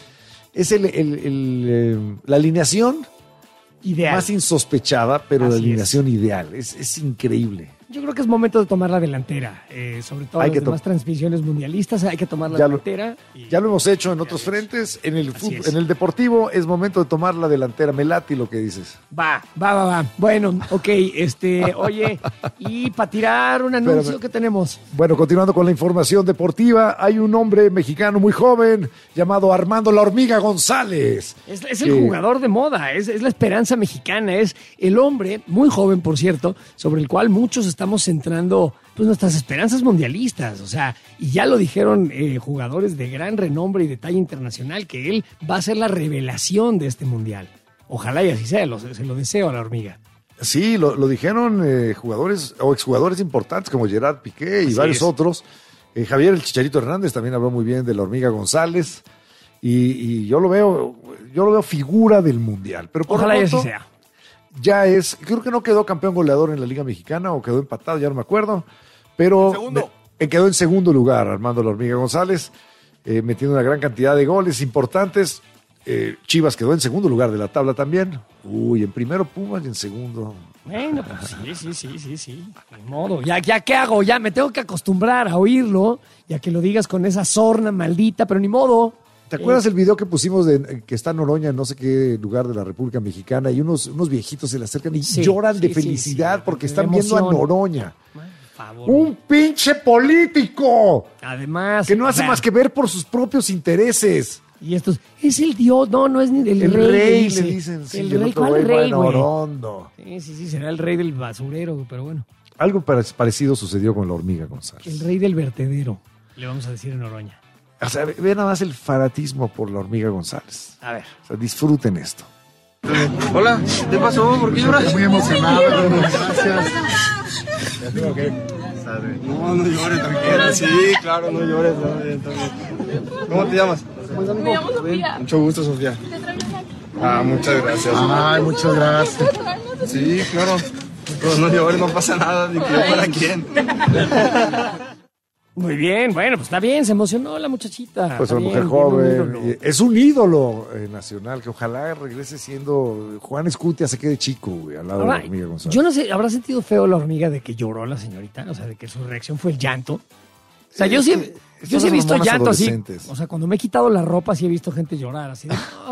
la alineación ideal. Más insospechada, pero la alineación ideal. Es increíble. Yo creo que es momento de tomar la delantera, sobre todo en las demás transmisiones mundialistas, hay que tomar la delantera. Ya lo hemos hecho en otros frentes, en el fútbol, en el deportivo es momento de tomar la delantera. Me late lo que dices. Va. Bueno, ok, oye, y para tirar un anuncio que tenemos. Bueno, continuando con la información deportiva, hay un hombre mexicano muy joven llamado Armando La Hormiga González. Es el jugador de moda, es la esperanza mexicana, es el hombre, muy joven por cierto, sobre el cual muchos estamos centrando pues nuestras esperanzas mundialistas, o sea, y ya lo dijeron jugadores de gran renombre y de talla internacional, que él va a ser la revelación de este mundial. Ojalá y así sea, se lo deseo a La Hormiga. Sí, lo dijeron jugadores o exjugadores importantes como Gerard Piqué y varios otros. Javier el Chicharito Hernández también habló muy bien de La Hormiga González y yo lo veo figura del mundial. Pero por ojalá y así sea. Creo que no quedó campeón goleador en la Liga Mexicana o quedó empatado, ya no me acuerdo, pero quedó en segundo lugar Armando La Hormiga González, metiendo una gran cantidad de goles importantes. Chivas quedó en segundo lugar de la tabla también. En primero Pumas y en segundo. Bueno, pues sí. Ni modo. Ya ¿qué hago? Ya me tengo que acostumbrar a oírlo y a que lo digas con esa sorna maldita, pero ni modo. ¿Te acuerdas el video que pusimos de que está Noroña en no sé qué lugar de la República Mexicana y unos viejitos se le acercan y lloran de felicidad porque están viendo a Noroña? Favor. ¡Un pinche político! Además, que no hace más que ver por sus propios intereses. Y estos, es el dios, no es ni el rey. Le dicen, sí, el rey, ¿cuál rey, güey? Sí, será el rey del basurero, pero bueno. Algo parecido sucedió con la hormiga González. El rey del vertedero, le vamos a decir en Noroña. O sea, ve nada más el fanatismo por la hormiga González. A ver. O sea, disfruten esto. Hola, ¿qué pasó? ¿Por qué lloras? Muy emocionado, gracias. No llores, tranquila. Sí, claro, no llores. ¿Cómo te llamas? Me llamo Sofía. Mucho gusto, Sofía. Muchas gracias. Ay, muchas gracias. Sí, claro. Pero no llores, no pasa nada, ni que yo para quién. Muy bien, bueno, pues está bien, se emocionó la muchachita. Pues una mujer joven, es un ídolo nacional, que ojalá regrese siendo Juan Escutia, se quede chico, güey, al lado de la hormiga González. Yo no sé, ¿habrá sentido feo la hormiga de que lloró la señorita? O sea, de que su reacción fue el llanto. O sea, yo sí he visto llanto así. O sea, cuando me he quitado la ropa sí he visto gente llorar así.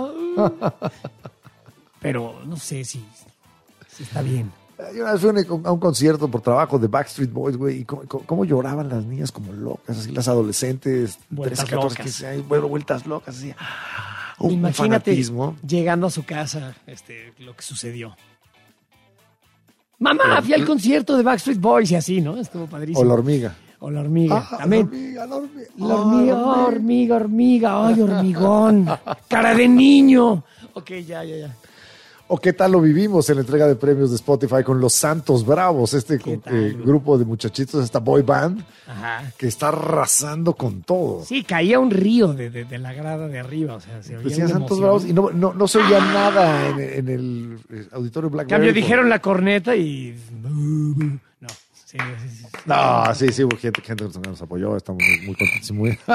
Pero no sé si está bien. Yo una vez fui a un concierto por trabajo de Backstreet Boys, güey, y cómo lloraban las niñas como locas, así las adolescentes, vueltas 13, 14, locas. 15 años, bueno, vueltas locas, así. Imagínate fanatismo. Llegando a su casa, lo que sucedió. Mamá, fui al concierto de Backstreet Boys y así, ¿no? Estuvo padrísimo. O la hormiga. También. Hormiga. Ay, hormigón. Cara de niño. Ok, ya. ¿O qué tal lo vivimos en la entrega de premios de Spotify con los Santos Bravos, grupo de muchachitos, esta boy band, que está arrasando con todo? Sí, caía un río de la grada de arriba, o sea, se oía decía Santos Bravos y no se oía nada en el auditorio Blackberry. Cambio, dijeron la corneta y... No. Sí, hubo gente que nos apoyó, estamos muy contentos y muy...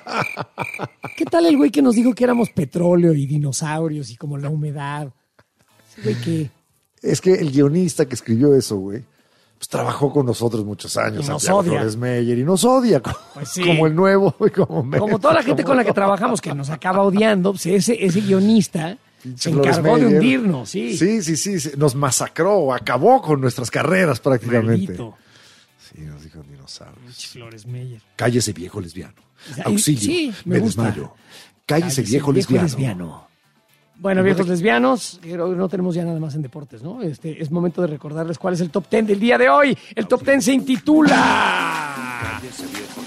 ¿Qué tal el güey que nos dijo que éramos petróleo y dinosaurios y como la humedad? Güey, ¿qué? Es que el guionista que escribió eso, güey, pues trabajó con nosotros muchos años, Santiago Flores Meyer, y nos odia pues sí. Como el nuevo, como toda la gente con la que trabajamos que nos acaba odiando, pues ese guionista se encargó de hundirnos, sí. Sí, nos masacró, acabó con nuestras carreras prácticamente. Maldito. Sí, nos dijo dinosaurios. Flores Meyer. Cállese, viejo lesbiano. Auxilio, sí, me desmayo. Cállese, viejo lesbiano. Bueno, viejos lesbianos, no tenemos ya nada más en deportes, ¿no? Es momento de recordarles cuál es el top 10 del día de hoy. El top 10 se intitula... Cállese,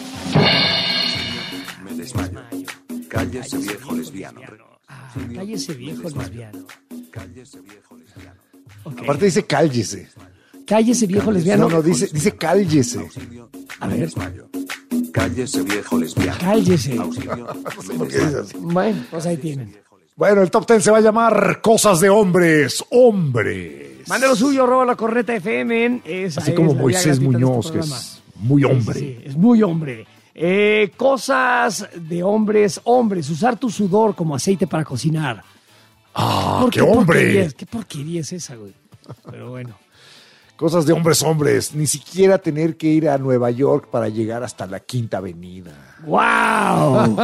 viejo. Me desmayo. Cállese, viejo lesbiano. Cállese, viejo lesbiano. Cállese, viejo lesbiano. Okay. Aparte dice cállese. Cállese, viejo lesbiano. No, dice cállese. A ver. Cállese, viejo lesbiano. Cállese. Bueno, pues ahí tienen. Bueno, el top 10 se va a llamar Cosas de Hombres. Mande lo suyo, @lacorneta.fm. Así como Moisés Muñoz, que es muy hombre. Sí, es muy hombre. Cosas de hombres. Usar tu sudor como aceite para cocinar. ¡Qué hombre! ¿Qué porquería es esa, güey? Pero bueno. Cosas de hombres. Ni siquiera tener que ir a Nueva York para llegar hasta la Quinta Avenida. ¡Wow!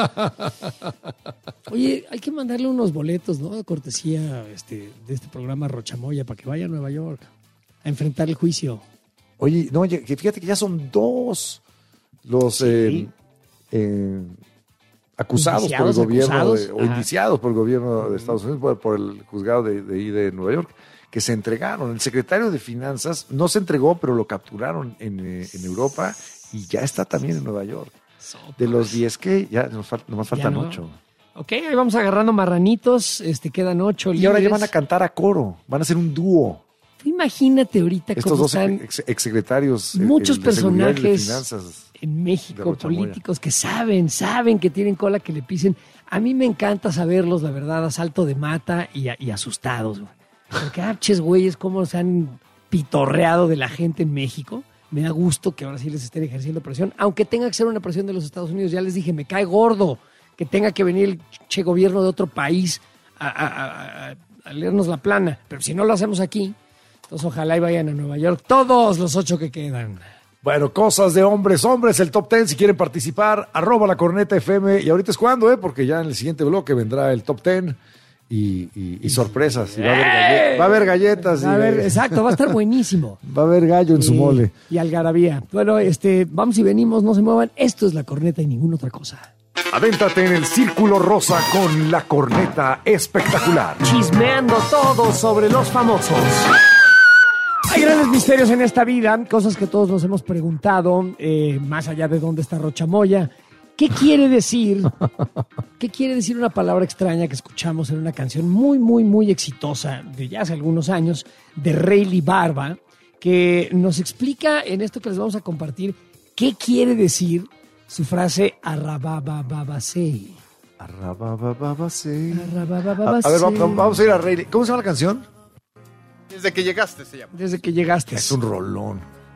Oye, hay que mandarle unos boletos, ¿no? De cortesía de este programa Rochamoya para que vaya a Nueva York a enfrentar el juicio. Oye, no, fíjate que ya son 2 los acusados por el gobierno o indiciados por el gobierno de Estados Unidos, por el juzgado de Nueva York, que se entregaron. El secretario de Finanzas no se entregó, pero lo capturaron en Europa y ya está también en Nueva York. De los 10 que ya nomás faltan 8. Ok, ahí vamos agarrando marranitos, quedan 8 y ahora ya van a cantar a coro, van a hacer un dúo. Imagínate ahorita estos cómo dos exsecretarios. Muchos personajes en México, políticos que saben que tienen cola que le pisen. A mí me encanta saberlos, la verdad, a salto de mata y asustados, güey. Porque, güeyes, cómo se han pitorreado de la gente en México. Me da gusto que ahora sí les estén ejerciendo presión, aunque tenga que ser una presión de los Estados Unidos. Ya les dije, me cae gordo que tenga que venir el gobierno de otro país a leernos la plana. Pero si no lo hacemos aquí, entonces ojalá y vayan a Nueva York todos los 8 que quedan. Bueno, cosas de hombres, el top 10, si quieren participar, @La Corneta FM, y ahorita es cuando, porque ya en el siguiente bloque vendrá el top 10 y sorpresas, y va a haber galletas. Exacto, va a estar buenísimo. Va a haber gallo en su mole. Y algarabía. Bueno, vamos y venimos, no se muevan, esto es La Corneta y ninguna otra cosa. Adéntrate en el Círculo Rosa con La Corneta Espectacular. Chismeando todo sobre los famosos. Hay grandes misterios en esta vida, cosas que todos nos hemos preguntado, más allá de dónde está Rochamoya. ¿Qué quiere decir? ¿Qué quiere decir una palabra extraña que escuchamos en una canción muy, muy, muy exitosa de ya hace algunos años de Rayleigh Barba, que nos explica en esto que les vamos a compartir qué quiere decir su frase arrababababasei? Arrababababasei. Arrababababasei. A ver, vamos a ir a Rayleigh. ¿Cómo se llama la canción? Desde que llegaste se llama. Desde que llegaste. Es un rolón.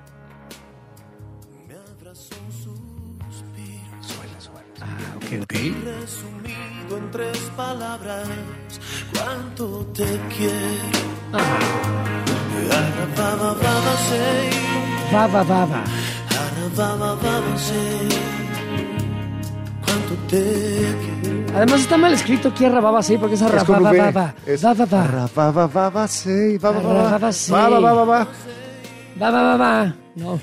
Ok. Resumido en 3 palabras, cuánto te quiero. Baba. Cuánto te quiero. Además está mal escrito aquí arrababasei porque es arrababababa. Arrabababasei. Baba. No.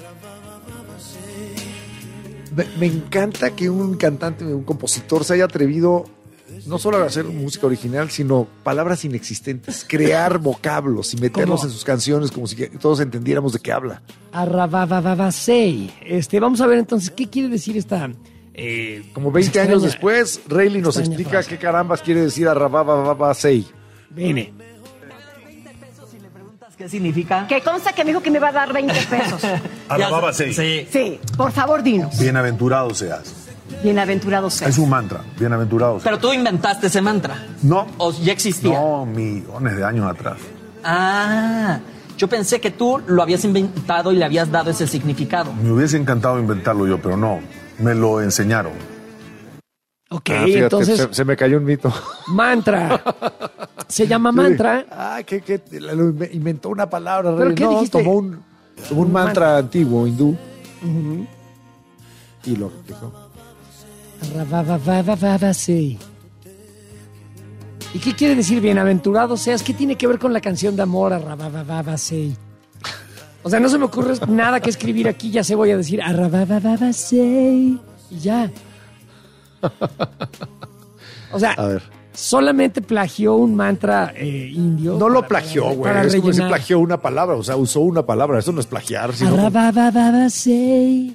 Me encanta que un cantante, un compositor se haya atrevido no solo a hacer música original, sino palabras inexistentes, crear vocablos y meterlos en sus canciones como si todos entendiéramos de qué habla. Arrabababasei. Vamos a ver entonces qué quiere decir esta... como 20 años después, Rayleigh nos explica frase. Qué carambas quiere decir arrabababasei. Viene. ¿Qué significa? Que consta que me dijo que me iba a dar 20 pesos. Arrababasei. Sí, por favor, dinos. Bienaventurado seas. Bienaventurado seas. Es un mantra, bienaventurado seas. Pero tú inventaste ese mantra. No. ¿O ya existía? No, millones de años atrás. Yo pensé que tú lo habías inventado y le habías dado ese significado. Me hubiese encantado inventarlo yo, pero no. Me lo enseñaron. Ok, fíjate, entonces... Se me cayó un mito. Mantra. Se llama mantra. Que inventó una palabra. ¿Pero qué dijiste? Tomó un mantra antiguo, hindú. Y lo replicó. Arrababababasei. ¿Y qué quiere decir bienaventurado seas? ¿Qué tiene que ver con la canción de amor arrababababasei? O sea, no se me ocurre nada que escribir aquí, ya se voy a decir arrababababasei y ya. O sea, a ver. Solamente plagió un mantra indio. No lo plagió, güey. Es como si plagió una palabra, o sea, usó una palabra. Eso no es plagiar. Sino arrababababasei.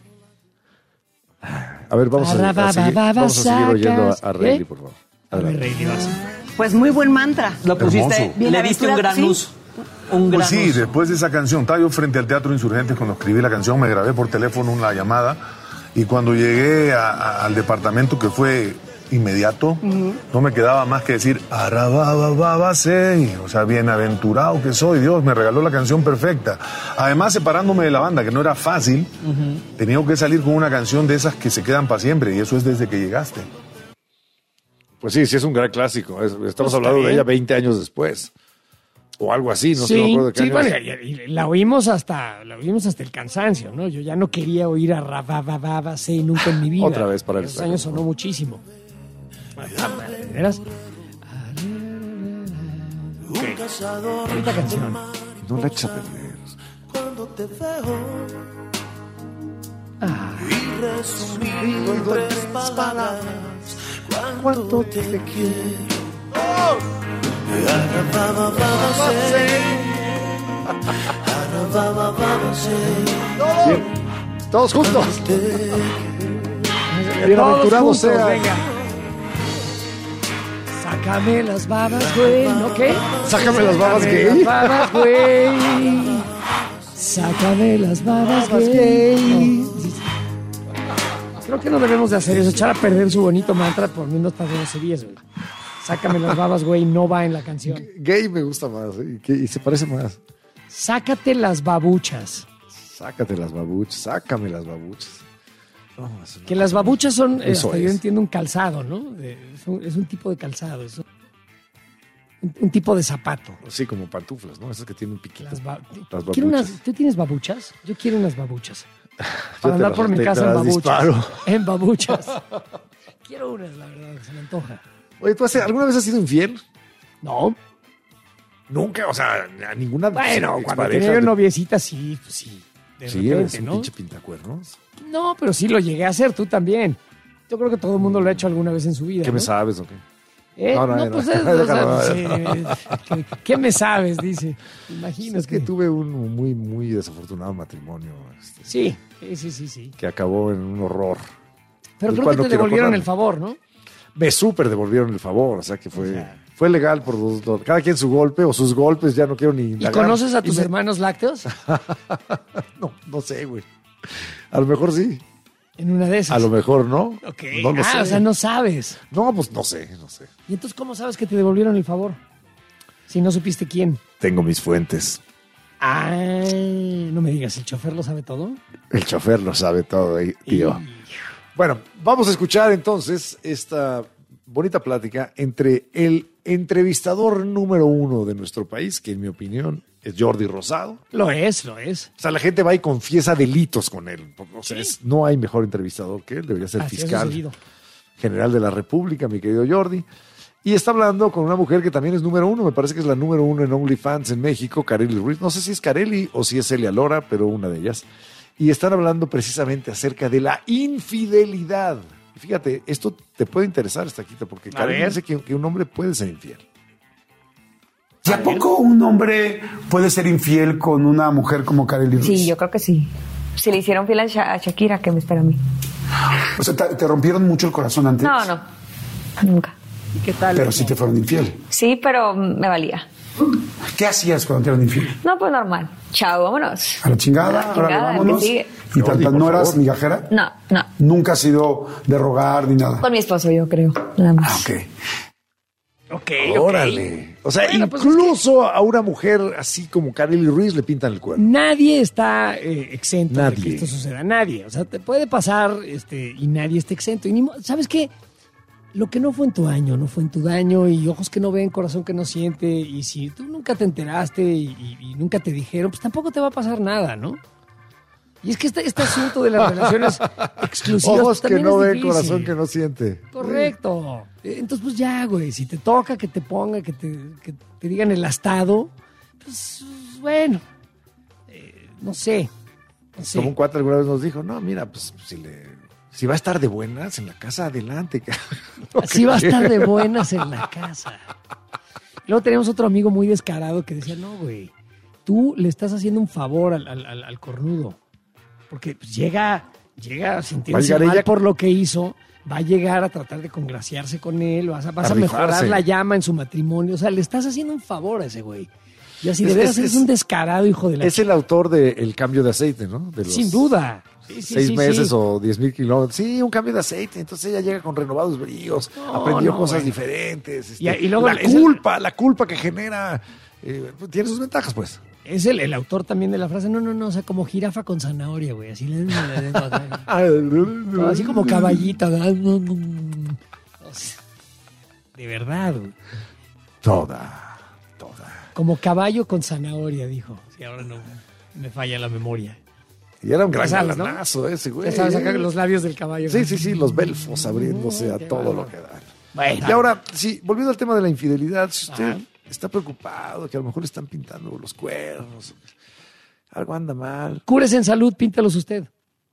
A ver, vamos a seguir oyendo a Rayleigh, por favor. Rayleigh, pues muy buen mantra. Lo pusiste, le diste un gran uso. Pues sí, después de esa canción, estaba yo frente al Teatro Insurgentes cuando escribí la canción, me grabé por teléfono una llamada y cuando llegué al departamento, que fue inmediato, no me quedaba más que decir arrabababasei, o sea, bienaventurado que soy, Dios me regaló la canción perfecta. Además, separándome de la banda, que no era fácil, tenía que salir con una canción de esas que se quedan para siempre, y eso es Desde que llegaste. Pues sí, es un gran clásico. Estamos hablando de ella 20 años después. O algo así, no sé, no me acuerdo de qué año. Bueno, y la oímos hasta el cansancio, ¿no? Yo ya no quería oír a arrabababasei nunca en mi vida. Otra vez para el esos años sonó muchísimo. ¿De veras? Bonita canción. No la eches a perder. Cuando te veo y resumido en 3 palabras, cuánto te quiero. Bien. Todos juntos. Bienaventurado sea. Venga. Sácame las babas, güey. ¿No qué? Sácame las babas, gay. Sácame las babas, gay. Creo que no debemos de hacer eso. Echar a perder su bonito mantra por menos para groserías, güey. Sácame las babas, güey, no va en la canción. Gay me gusta más, y se parece más. Sácate las babuchas. Sácate las babuchas, sácame las babuchas. No, que las babuchas son, hasta yo entiendo, un calzado, ¿no? Es un tipo de calzado. un tipo de zapato. Sí, como pantuflas, ¿no? Esas que tienen piquitos. Las Quiero babuchas. ¿Tú tienes babuchas? Yo quiero unas babuchas. Yo Para te andar por mi te casa en las babuchas. disparo. En babuchas. Quiero unas, la verdad, se me antoja. Oye, ¿tú alguna vez has sido infiel? No. Nunca, o sea, a ninguna Bueno, cuando expareja tenía yo de- noviecita, sí, pues sí. De Sí, repente, eres un ¿no? pinche pintacuernos. No, pero sí lo llegué a hacer, tú también. Yo creo que todo el mundo lo ha hecho alguna vez en su vida. ¿Qué me ¿no? sabes o qué? No, pues es, o sea, ¿qué me sabes? Dice. Imagínate. Es que tuve un muy, muy desafortunado matrimonio. Sí. Que acabó en un horror. Pero El creo cual que no te quiero devolvieron acordarme. el favor, ¿no? Me súper devolvieron el favor, o sea que fue legal por los dos. Cada quien su golpe o sus golpes, ya no quiero ni ¿Y indagar. conoces a tus hermanos lácteos? No sé, güey. A lo mejor sí. En una de esas. A lo mejor no. Ok. No lo sé. O sea, no sabes. No, pues no sé. ¿Y entonces cómo sabes que te devolvieron el favor? Si no supiste quién. Tengo mis fuentes. No me digas, ¿el chofer lo sabe todo? El chofer lo sabe todo, tío. Bueno, vamos a escuchar entonces esta bonita plática entre el entrevistador número 1 de nuestro país, que en mi opinión es Jordi Rosado. Lo es. O sea, la gente va y confiesa delitos con él. O sea, no hay mejor entrevistador que él, debería ser Así ha fiscal sucedido. general de la República, mi querido Jordi. Y está hablando con una mujer que también es número 1, me parece que es la número 1 en OnlyFans en México, Kareli Ruiz. No sé si es Kareli o si es Celia Lora, pero una de ellas. Y están hablando precisamente acerca de la infidelidad. Y fíjate, esto te puede interesar, Estaquita, porque Kareli ver. dice que un hombre puede ser infiel. ¿Y a poco un hombre puede ser infiel con una mujer como Kareli Ruiz? Sí, yo creo que sí. Si le hicieron fiel a Shakira, ¿qué me espera a mí? O sea, ¿te rompieron mucho el corazón antes? No, nunca. ¿Y qué tal? Pero sí te fueron infiel. Sí, pero me valía. ¿Qué hacías cuando te eran infiel? No, pues normal. Chao, vámonos. A la chingada, A la órale, chingada, vámonos. que sigue. ¿Y no eras migajera? No. Nunca has sido de rogar ni nada. Con mi esposo, yo creo. Nada más. Ok. Órale. O sea, Bueno, pues incluso a una mujer así como Kareli Ruiz le pintan el cuerno. Nadie está exento de Nadie. que esto suceda. Nadie. O sea, te puede pasar y nadie está exento. Y ¿sabes qué? Lo que no fue en tu año, no fue en tu daño. Y ojos que no ven, corazón que no siente. Y si tú nunca te enteraste y nunca te dijeron, pues tampoco te va a pasar nada, ¿no? Y es que este asunto de las relaciones exclusivas Ojos que también no es ven, difícil. corazón que no siente. Correcto. Entonces, pues ya, güey, si te toca que te ponga, que te digan el astado, pues bueno, no sé. Como un cuate alguna vez nos dijo, no, mira, pues si va a estar de buenas en la casa, adelante. Así va a estar de buenas en la casa. Luego teníamos otro amigo muy descarado que decía, no, güey, tú le estás haciendo un favor al cornudo. Porque pues, llega sintiéndose Va a llegar mal ella- por lo que hizo, va a llegar a tratar de congraciarse con él, vas a A mejorar rifarse. la llama en su matrimonio. O sea, le estás haciendo un favor a ese güey. Y así de Es- veras es- eres un descarado, hijo de la... Es el autor de El cambio de aceite, ¿no? De los Sin duda. Sí, 6 sí, meses sí. o 10,000 kilómetros. Sí, un cambio de aceite. Entonces ella llega con renovados bríos, aprendió no, cosas bueno. diferentes. Y luego la culpa que genera tiene sus ventajas, pues. Es el autor también de la frase, no, o sea, como jirafa con zanahoria, güey, así así como caballito. O sea, de verdad, güey. Toda. Como caballo con zanahoria, dijo. Si ahora no me falla la memoria. Y era un gran Ya sabes, ¿no? galanazo ese, güey. Ya sabes, acá los labios del caballo. Sí, los belfos abriéndose a qué todo bárbaro. lo que dan. Bueno. Y ahora, sí, volviendo al tema de la infidelidad, si usted está preocupado, que a lo mejor le están pintando los cuernos, algo anda mal. Cúrese en salud, píntalos usted.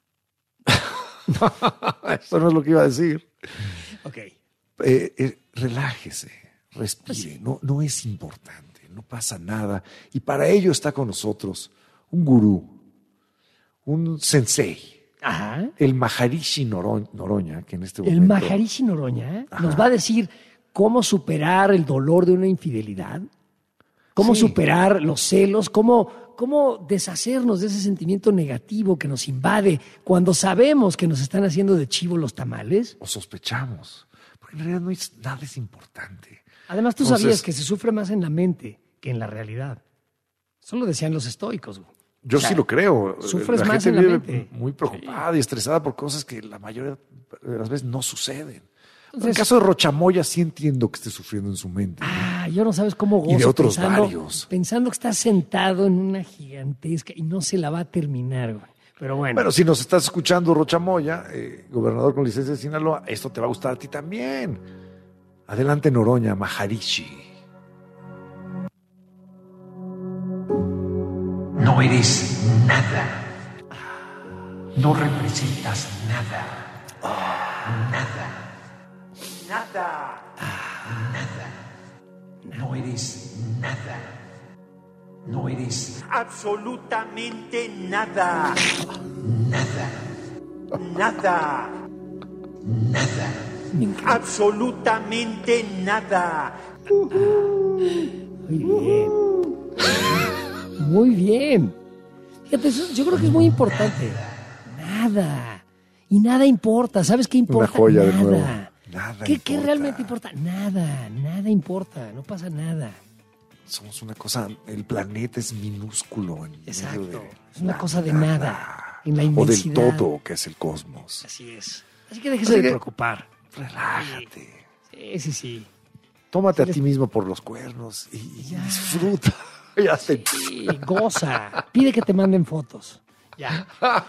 Eso no es lo que iba a decir. Ok. Relájese, respire, no es importante, no pasa nada. Y para ello está con nosotros un gurú, un sensei, Ajá. el Maharishi Noroña, que en este El momento... Maharishi Noroña nos va a decir cómo superar el dolor de una infidelidad, cómo superar los celos, cómo deshacernos de ese sentimiento negativo que nos invade cuando sabemos que nos están haciendo de chivo los tamales. O sospechamos, porque en realidad nada es importante. Además, tú Entonces, sabías que se sufre más en la mente que en la realidad. Eso lo decían los estoicos, güey. Yo O sea, sí lo creo. sufres La más gente en la vive mente. muy preocupada y estresada por cosas que la mayoría de las veces no suceden. En el caso de Rochamoya sí entiendo que esté sufriendo en su mente. Yo no sabes cómo gozo Y de otros varios. pensando que está sentado en una gigantesca y no se la va a terminar, güey. Pero bueno. Bueno, si nos estás escuchando, Rochamoya, gobernador con licencia de Sinaloa, esto te va a gustar a ti también. Adelante, Noroña, Maharishi. No eres nada. No representas nada. Nada. Nada. Nada. No eres nada. No eres absolutamente nada. Nada. Nada. Nada. Absolutamente nada. Muy bien. Muy bien. Fíjate, eso yo creo que es muy importante. Nada. Y nada importa. ¿Sabes qué importa? Una joya nada. de nuevo. Nada ¿Qué realmente importa? Nada. Nada importa. No pasa nada. Somos una cosa, el planeta es minúsculo. Exacto. Es una cosa de nada. En la O inmensidad. del todo, que es el cosmos. Así es. Así que déjese de preocupar. Relájate. Sí. Tómate a ti mismo por los cuernos y disfruta. Ya sé. Sí, goza. Pide que te manden fotos. Ya.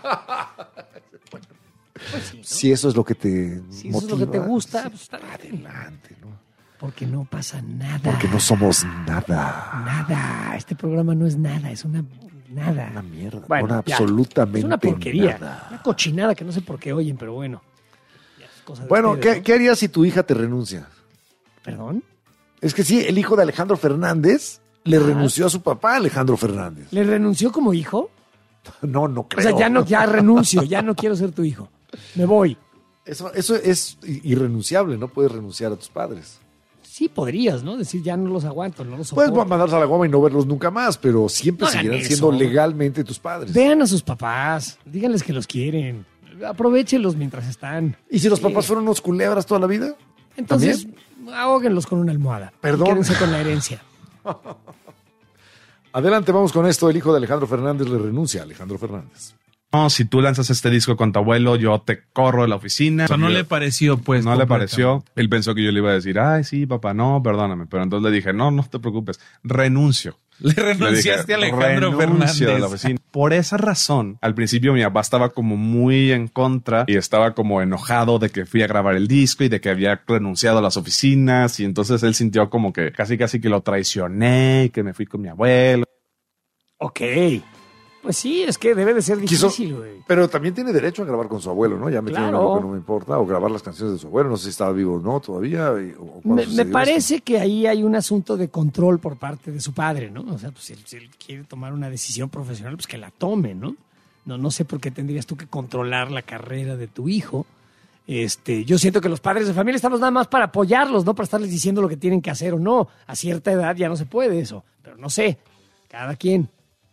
Pues sí, ¿no? Si eso es lo que te Si motiva, eso es lo que te gusta, pues está adelante, ¿no? Porque no pasa nada. Porque no somos nada. Nada. Este programa no es nada, es una nada. Una mierda. Bueno, una ya. absolutamente Es una porquería. nada. Una cochinada que no sé por qué oyen, pero bueno. Ya es cosa de Bueno, ustedes, ¿no? ¿qué harías si tu hija te renuncia? ¿Perdón? Es que sí, el hijo de Alejandro Fernández le renunció a su papá, Alejandro Fernández. ¿Le renunció como hijo? No creo. O sea, ya renuncio, ya no quiero ser tu hijo. Me voy. Eso es irrenunciable, no puedes renunciar a tus padres. Sí, podrías, ¿no? Decir, ya no los aguanto, no los Puedes soporto. mandarlos a la goma y no verlos nunca más, pero siempre No hagan seguirán eso. siendo legalmente tus padres. Vean a sus papás, díganles que los quieren, aprovéchenlos mientras están. ¿Y si los Sí. papás fueron unos culebras toda la vida? Entonces, ahóguenlos con una almohada. Perdón. Y quédense con la herencia. Adelante, vamos con esto. El hijo de Alejandro Fernández le renuncia a Alejandro Fernández. No, si tú lanzas este disco con tu abuelo, yo te corro de la oficina. O sea, no le pareció, pues. No le completamente. pareció. Él pensó que yo le iba a decir, ay, sí, papá, no, perdóname. Pero entonces le dije, no te preocupes, renuncio. Le renunciaste a Alejandro renuncio de la Fernández. oficina. Por esa razón, al principio mi papá estaba como muy en contra y estaba como enojado de que fui a grabar el disco y de que había renunciado a las oficinas. Y entonces él sintió como que casi que lo traicioné y que me fui con mi abuelo. Ok. Pues sí, es que debe de ser difícil, güey. Pero también tiene derecho a grabar con su abuelo, ¿no? Ya me tiene Claro. algo que no me importa. O grabar las canciones de su abuelo. No sé si estaba vivo o no todavía. O cuándo Me sucedió parece que ahí hay un asunto de control por parte de su padre, ¿no? O sea, pues si él quiere tomar una decisión profesional, pues que la tome, ¿no? No sé por qué tendrías tú que controlar la carrera de tu hijo. Yo siento que los padres de familia estamos nada más para apoyarlos, no para estarles diciendo lo que tienen que hacer o no. A cierta edad ya no se puede eso, pero no sé, cada quien.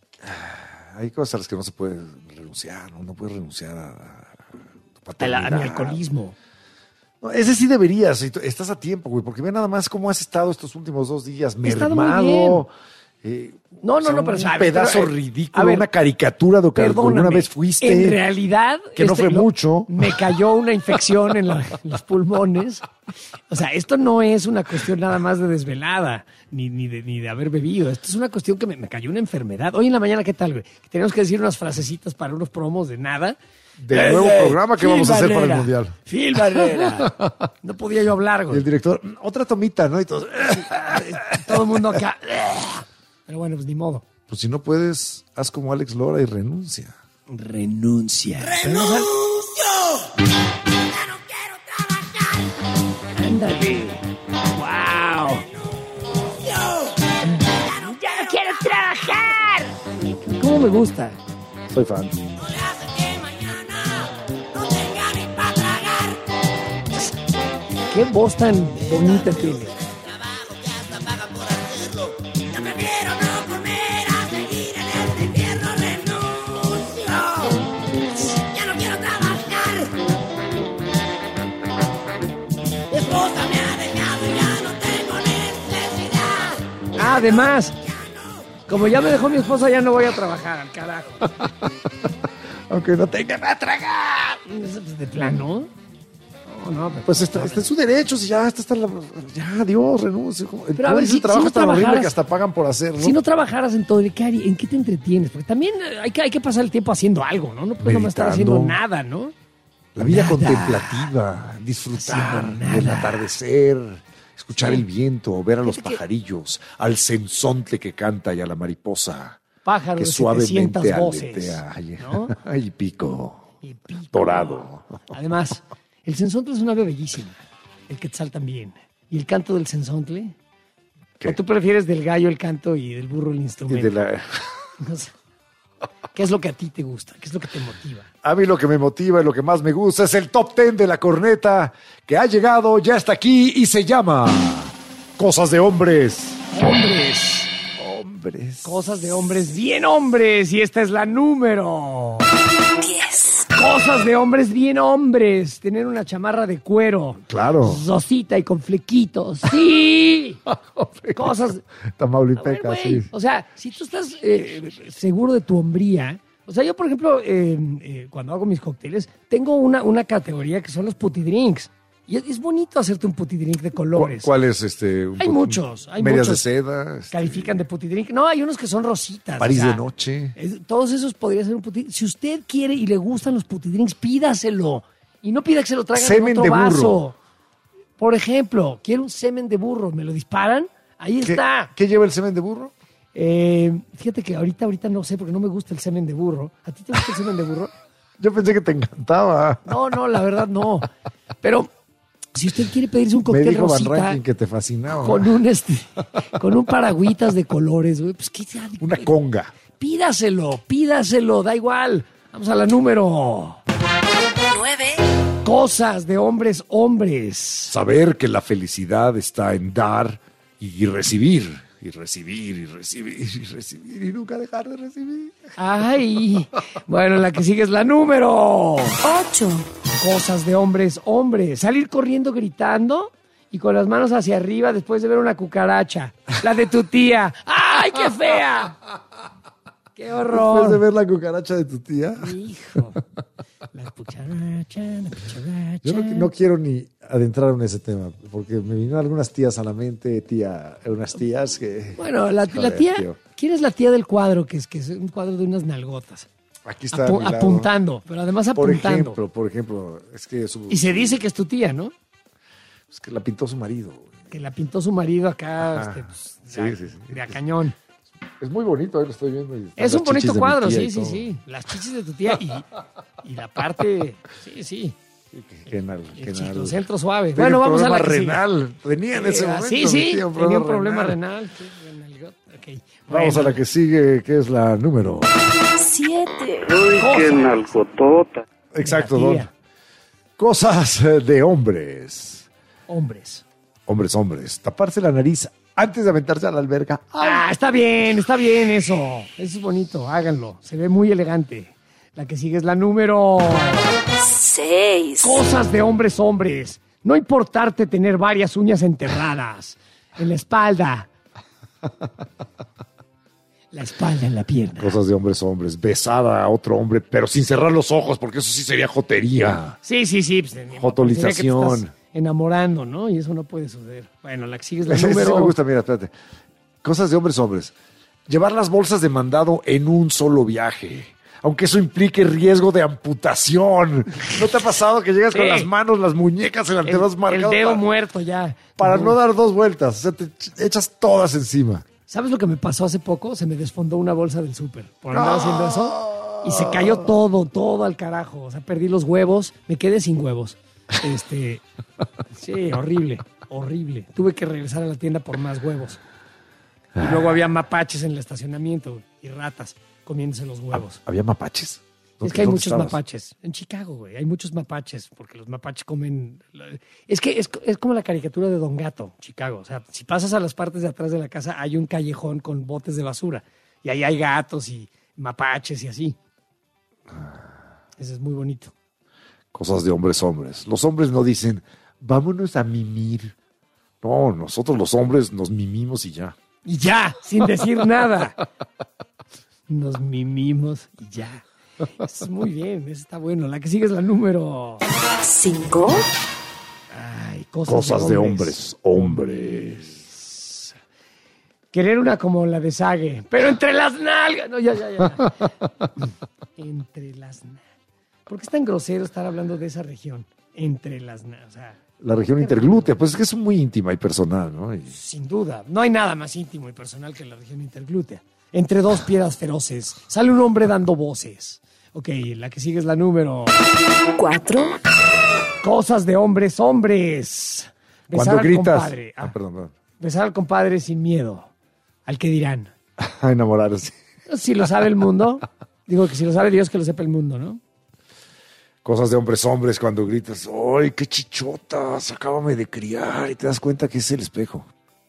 Hay cosas a las que no se puede renunciar, ¿no? No puedes renunciar a tu A paternidad. mi alcoholismo. No, ese sí deberías. Estás a tiempo, güey. Porque ve nada más cómo has estado estos últimos 2 días. He estado muy Mermado. No, o sea, pero un sabes, pedazo pero, ridículo, a ver, una caricatura de lo que perdóname, alguna vez fuiste. En realidad, que no fue mucho. Me cayó una infección en los pulmones. O sea, esto no es una cuestión nada más de desvelada, ni de haber bebido. Esto es una cuestión que me cayó una enfermedad. Hoy en la mañana, ¿qué tal, güey? Tenemos que decir unas frasecitas para unos promos de nada. Del nuevo programa que vamos a hacer para el Mundial. Phil Barrera. No podía yo hablar, Y güey. el director, otra tomita, ¿no? Y todos, Todo el mundo acá. Pero bueno, pues ni modo. pues si no puedes, haz como Alex Lora y renuncia. Renuncia. Ándale. Wow. ¡Ya no quiero trabajar! ¿Cómo me gusta? Soy fan. Qué voz tan bonita tiene. ¡Ya no quiero trabajar! Mi esposa me ha dejado y ya no tengo necesidad. Además, como ya me dejó mi esposa, ya no voy a trabajar, al carajo. Aunque no tenga para tragar. De plano. No, pues está en su derecho, si ya ya, Dios, renuncio. Pero a ver, si trabajo no tan horrible trabajaras, que hasta pagan por hacerlo. Si no trabajaras en todo, ¿en qué te entretienes? Porque también hay que pasar el tiempo haciendo algo, ¿no? No puedes nomás estar haciendo nada, ¿no? La vida contemplativa, disfrutar del atardecer, escuchar el viento, ver a los pajarillos, al censontle que canta y a la mariposa Pájaro que de suavemente 700 voces, aletea. ¿no? Ay, pico, dorado. Además, el censontle es un ave bellísima. El quetzal también. ¿Y el canto del censontle? ¿O tú prefieres del gallo el canto y del burro el instrumento? No sé. ¿Qué es lo que a ti te gusta? ¿Qué es lo que te motiva? A mí lo que me motiva y lo que más me gusta es el top 10 de la corneta que ha llegado, ya está aquí y se llama Cosas de Hombres. Hombres. Cosas de hombres, bien hombres. Y esta es la número 10. Cosas de hombres, bien hombres. Tener una chamarra de cuero. Claro. Rosita y con flequitos. ¡Sí! Cosas. Tamaulipeca, sí. O sea, si tú estás seguro de tu hombría. O sea, yo, por ejemplo, cuando hago mis cócteles, tengo una categoría que son los putidrinks. Y es bonito hacerte un putidrink de colores. ¿Cuál es Hay muchos. Medias de seda. Califican de putidrink. No, hay unos que son rositas. París de noche. Todos esos podrían ser un putidrink. Si usted quiere y le gustan los putidrinks, pídaselo. Y no pida que se lo traigan en otro vaso. Por ejemplo, quiero un semen de burro. ¿Me lo disparan? Ahí está. ¿Qué lleva el semen de burro? Fíjate que ahorita no sé porque no me gusta el semen de burro. ¿A ti te gusta el semen de burro? Yo pensé que te encantaba. No, la verdad no. Pero si usted quiere pedirse un cóctel me dijo rosita, Van Rankin que te fascinaba. Con un paragüitas de colores, güey, pues una conga. Pídaselo, da igual. Vamos a la número 9. Cosas de hombres. Saber que la felicidad está en dar y recibir. Y recibir, y recibir, y recibir, y nunca dejar de recibir. Ay, bueno, la que sigue es la número 8. Cosas de hombres. Salir corriendo gritando y con las manos hacia arriba después de ver una cucaracha. La de tu tía. ¡Ay, qué fea! ¡Qué horror! Después de ver la cucaracha de tu tía. Hijo. La cucaracha. Yo no quiero ni adentrar en ese tema, porque me vinieron algunas tías a la mente, unas tías que... Bueno, la tía... Tío. ¿Quién es la tía del cuadro? Que es un cuadro de unas nalgotas. Aquí está apuntando, pero además apuntando. Por ejemplo, es que... Y se dice que es tu tía, ¿no? Es que la pintó su marido. Que la pintó su marido acá, sí. De a cañón. Es muy bonito, ahí lo estoy viendo. Es un bonito cuadro, sí. Las chichis de tu tía y la parte, sí. El centro suave. Bueno, vamos a la que renal. Tenía en ese momento. Sí, tenía un problema renal. Okay. Vamos a la que sigue, que es la número 7. Uy, qué nalgotota. Exacto, Don. Cosas de hombres. Hombres. Taparse la nariz antes de aventarse a la alberca. ¡Ay! Está bien eso. Eso es bonito, háganlo. Se ve muy elegante. La que sigue es la número 6. Cosas de hombres. No importarte tener varias uñas enterradas en la espalda. La espalda en la pierna. Cosas de hombres. Besada a otro hombre, pero sin cerrar los ojos, porque eso sí sería jotería. Sí. Pues, jotolización. Enamorando, ¿no? Y eso no puede suceder. Bueno, la que sigue es la número... Sí me gusta, mira, espérate. Cosas de hombres. Llevar las bolsas de mandado en un solo viaje. Aunque eso implique riesgo de amputación. ¿No te ha pasado que llegas con las manos, las muñecas, el antebrazo marcado? El dedo muerto ya. Para no dar dos vueltas. O sea, te echas todas encima. ¿Sabes lo que me pasó hace poco? Se me desfondó una bolsa del súper por andar haciendo eso. Y se cayó todo al carajo. O sea, perdí los huevos. Me quedé sin huevos. Sí, horrible. Tuve que regresar a la tienda por más huevos. Y luego había mapaches en el estacionamiento y ratas comiéndose los huevos. ¿Había mapaches? Es que hay muchos mapaches. En Chicago, güey, hay muchos mapaches porque los mapaches comen... Es que es como la caricatura de Don Gato, Chicago. O sea, si pasas a las partes de atrás de la casa, hay un callejón con botes de basura. Y ahí hay gatos y mapaches y así. Eso es muy bonito. Cosas de hombres. Los hombres no dicen, vámonos a mimir. No, nosotros los hombres nos mimimos y ya. Y ya, sin decir nada. Nos mimimos y ya. Eso es muy bien, eso está bueno. La que sigue es la número 5. Cosas de hombres. Querer una como la de Sage, pero entre las nalgas. No, ya. Entre las nalgas. ¿Por qué es tan grosero estar hablando de esa región? Entre las nalgas. O sea, La región interglútea, pues es que es muy íntima y personal, ¿no? sin duda. No hay nada más íntimo y personal que la región interglútea. Entre dos piedras feroces sale un hombre dando voces. Ok, la que sigue es la número 4. Cosas de hombres. Cuando Besar gritas. al compadre. Perdón. Besar al compadre sin miedo. Al que dirán. A enamorarse. Si lo sabe el mundo. Digo que si lo sabe Dios, que lo sepa el mundo, ¿no? Cosas de hombres, cuando gritas, ¡ay, qué chichotas! Acábame de criar. Y te das cuenta que es el espejo.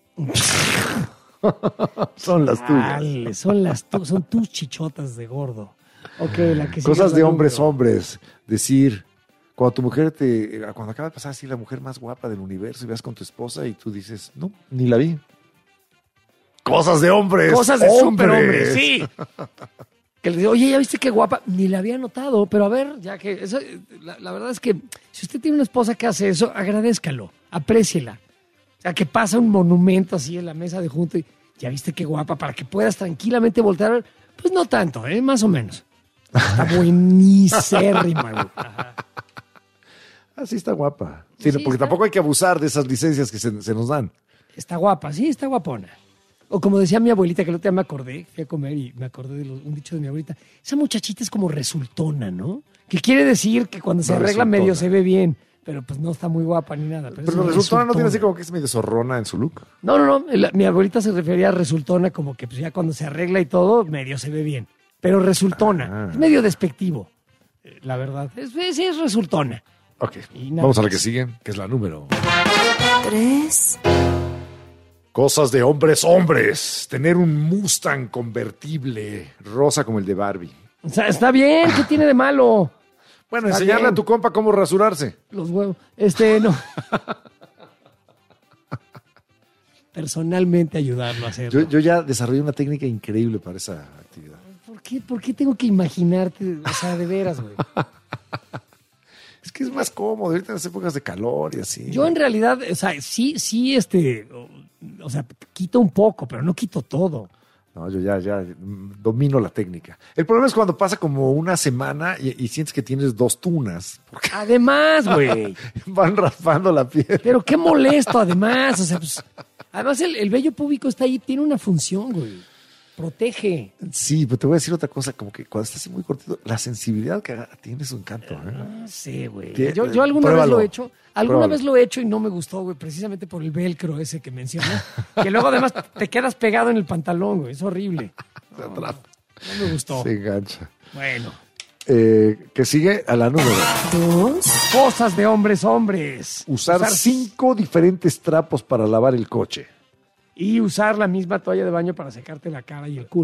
Son las tuyas. Dale, son tus chichotas de gordo. Ok, la que sigue Cosas es la de número. hombres. Decir, cuando tu mujer cuando acaba de pasar así la mujer más guapa del universo y vas con tu esposa y tú dices, no, ni la vi. Cosas de hombres. Cosas de superhombres, sí. Que le digo, oye, ¿ya viste qué guapa? Ni la había notado, pero a ver, ya que... Eso, la verdad es que si usted tiene una esposa que hace eso, agradézcalo, apréciela. O sea, que pasa un monumento así en la mesa de junto y ¿ya viste qué guapa? Para que puedas tranquilamente voltear a ver. Pues no tanto, más o menos. Está buenísima, güey. Ajá. Así está guapa. Sí, porque tampoco hay que abusar de esas licencias que se nos dan. Está guapa, sí, está guapona. O como decía mi abuelita, que el otro día me acordé, fui a comer y me acordé de un dicho de mi abuelita. Esa muchachita es como resultona, ¿no? Que quiere decir que cuando se arregla resultona. medio se ve bien, pero pues no está muy guapa ni nada. Pero resultona no tiene así como que es medio zorrona en su look. No. Mi abuelita se refería a resultona como que pues ya cuando se arregla y todo, medio se ve bien. Pero resultona, es medio despectivo, la verdad. Sí, es resultona. Ok, nada vamos a la más. que sigue, que es la número 3. Cosas de hombres. Tener un Mustang convertible rosa como el de Barbie. O sea, está bien, ¿qué tiene de malo? Bueno, Está enseñarle bien. a tu compa cómo rasurarse. Los huevos. No. Personalmente ayudarlo a hacerlo. Yo ya desarrollé una técnica increíble para esa actividad. ¿Por qué tengo que imaginarte? O sea, de veras, güey. Es que es más cómodo ahorita en las épocas de calor y así. Yo en realidad, o sea, sí, o sea, quito un poco, pero no quito todo. No, yo ya domino la técnica. El problema es cuando pasa como una semana y sientes que tienes 2 tunas. Porque Además, güey. van raspando la piel. Pero qué molesto, además. O sea, pues, además el vello púbico está ahí, tiene una función, güey. Protege. Sí, pero te voy a decir otra cosa, como que cuando estás así muy cortito, la sensibilidad que tiene su encanto. No sé, güey. ¿Qué? Yo alguna vez Pruébalo. lo he hecho. Alguna vez lo he hecho y no me gustó, güey, precisamente por el velcro ese que mencionas. Que luego además te quedas pegado en el pantalón, güey. Es horrible. No me gustó. Se engancha. Bueno. Que sigue a la número 2. Cosas de hombres. Usar 5 diferentes trapos para lavar el coche. Y usar la misma toalla de baño para secarte la cara y el culo.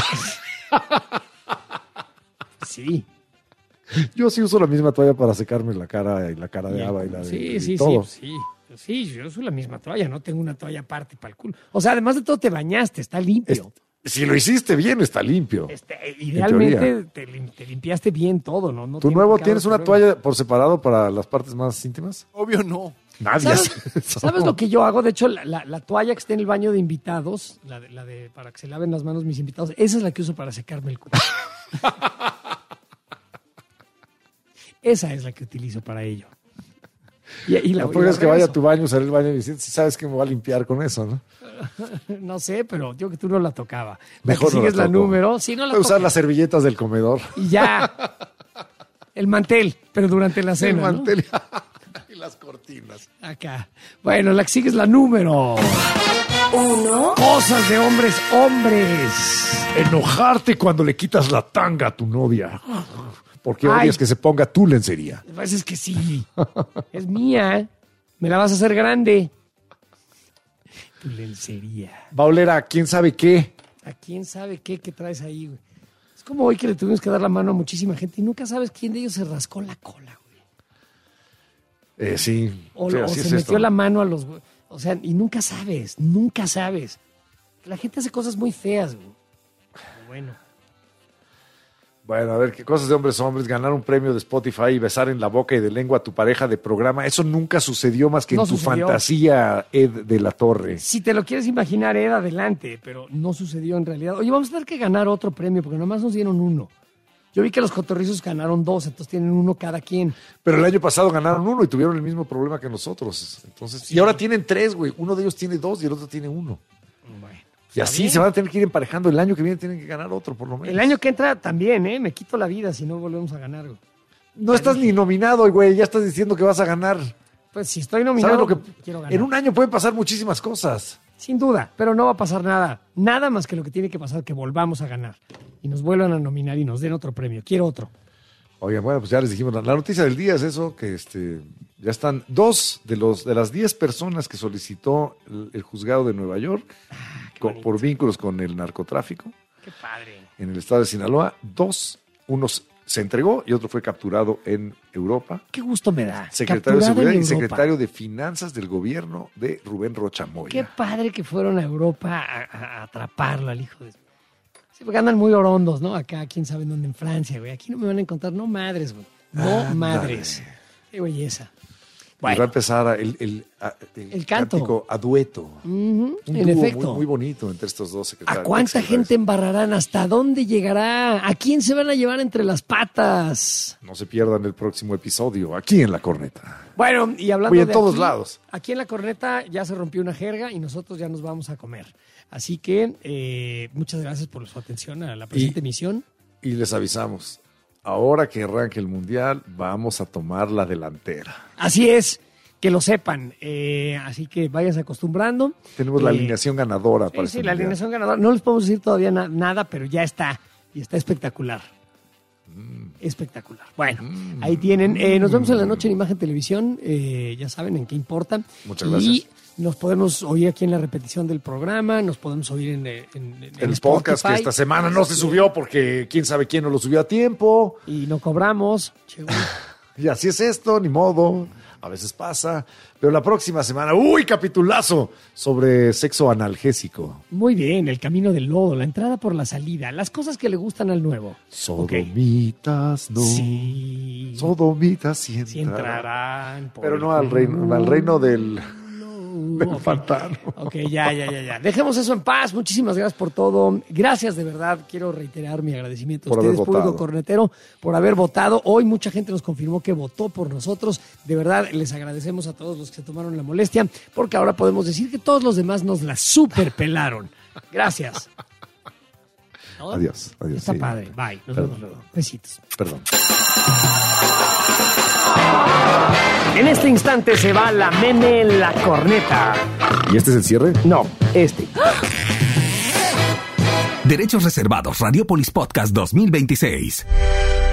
Sí. Yo sí uso la misma toalla para secarme la cara y la cara de Ava y la de Sí, todo. Sí, yo uso la misma toalla, no tengo una toalla aparte para el culo. O sea, además de todo te bañaste, está limpio. Si lo hiciste bien, está limpio. Idealmente te limpiaste bien todo, ¿no? No ¿Tu tiene nuevo pecado tienes una por luego. toalla por separado para las partes más íntimas? Obvio no. Nadie hace eso. ¿Sabes lo que yo hago? De hecho, la toalla que está en el baño de invitados, la de para que se laven las manos mis invitados, esa es la que uso para secarme el culo. Esa es la que utilizo para ello. Y No pongas que vaya a tu baño, usar el baño y si sabes que me va a limpiar con eso, ¿no? No sé, pero yo que tú no la tocaba. Mejor la que sigues la la toco. número. Sí, no la Voy a usar toques. las servilletas del comedor. Y ya. El mantel, pero durante la cena. El mantel ¿no? y las cortinas. Acá. Bueno, la que sigue es la número 1. Cosas de hombres. Enojarte cuando le quitas la tanga a tu novia. Porque odias que se ponga tu lencería. Pues es que sí. Es mía. Me la vas a hacer grande. Tu lencería. Va a oler a quién sabe qué. ¿A quién sabe qué traes ahí, güey? Es como hoy que le tuvimos que dar la mano a muchísima gente y nunca sabes quién de ellos se rascó la cola, güey. Sí. O Sí, se así es metió esto. la mano a los... O sea, y nunca sabes. La gente hace cosas muy feas, güey. Pero bueno. Bueno, a ver, qué cosas de hombres, ganar un premio de Spotify y besar en la boca y de lengua a tu pareja de programa, eso nunca sucedió más que No en tu sucedió. fantasía, Ed de la Torre. Si te lo quieres imaginar, Ed, adelante, pero no sucedió en realidad. Oye, vamos a tener que ganar otro premio, porque nomás nos dieron uno. Yo vi que los cotorrizos ganaron 2, entonces tienen uno cada quien. Pero el año pasado ganaron 1 y tuvieron el mismo problema que nosotros. Entonces, y ahora tienen 3, güey. Uno de ellos tiene 2 y el otro tiene 1. Y así bien. se van a tener que ir emparejando. El año que viene tienen que ganar otro, por lo menos. El año que entra también, me quito la vida si no volvemos a ganar. Güey. No estás ni nominado, güey. Ya estás diciendo que vas a ganar. Pues si estoy nominado, ¿Sabes lo que quiero ganar. en un año pueden pasar muchísimas cosas? Sin duda, pero no va a pasar nada. Nada más que lo que tiene que pasar, que volvamos a ganar. Y nos vuelvan a nominar y nos den otro premio. Quiero otro. Oigan, bueno, pues ya les dijimos. La noticia del día es eso, que ya están 2 de las 10 personas que solicitó el juzgado de Nueva York por vínculos con el narcotráfico. Qué padre. En el estado de Sinaloa, 2, uno se entregó y otro fue capturado en Europa. Qué gusto me da. Secretario de Capturado Seguridad en y Europa. secretario de Finanzas del gobierno de Rubén Rocha Moya. Qué padre que fueron a Europa a atraparlo al hijo de... Sí, porque andan muy orondos, ¿no? Acá, quién sabe dónde, en Francia, güey. Aquí no me van a encontrar, no madres, güey. No madres. Qué belleza. Y va a empezar el canto. cántico a dueto. En dúo efecto. Muy, muy bonito entre estos dos secretarios. ¿A cuánta gente embarrarán? ¿Hasta dónde llegará? ¿A quién se van a llevar entre las patas? No se pierdan el próximo episodio aquí en La Corneta. Bueno, y hablando Oye, en de todos aquí, lados. Aquí en La Corneta ya se rompió una jerga y nosotros ya nos vamos a comer. Así que muchas gracias por su atención a la presente emisión. Y les avisamos, ahora que arranque el Mundial, vamos a tomar la delantera. Así es, que lo sepan. Así que váyanse acostumbrando. Tenemos la alineación ganadora para Sí, este la Mundial. alineación ganadora. No les podemos decir todavía nada, pero ya está. Y está espectacular. Espectacular. Bueno, ahí tienen. Nos vemos en la noche en Imagen Televisión. Ya saben en qué importa. Muchas gracias. Y nos podemos oír aquí en la repetición del programa. Nos podemos oír en El podcast que esta semana no se subió porque quién sabe quién no lo subió a tiempo. Y no cobramos. Y así es esto, ni modo. A veces pasa. Pero la próxima semana, ¡uy, capitulazo! Sobre sexo analgésico. Muy bien, el camino del lodo, la entrada por la salida, las cosas que le gustan al nuevo. Sodomitas, no. Sí. Sodomitas sí Sí entrarán. por Pero el no al reino del pantano. Ok, ya. Dejemos eso en paz. Muchísimas gracias por todo. Gracias, de verdad. Quiero reiterar mi agradecimiento a Por haber ustedes, público votado. cornetero, por haber votado. Hoy mucha gente nos confirmó que votó por nosotros. De verdad, les agradecemos a todos los que se tomaron la molestia, porque ahora podemos decir que todos los demás nos la superpelaron. Gracias. ¿No? Adiós. Está sí. padre. Bye. Nos Perdón. vemos luego. Besitos. Perdón. En este instante se va la meme la corneta. ¿Y este es el cierre? No, este. Derechos reservados, Radiopolis Podcast 2026.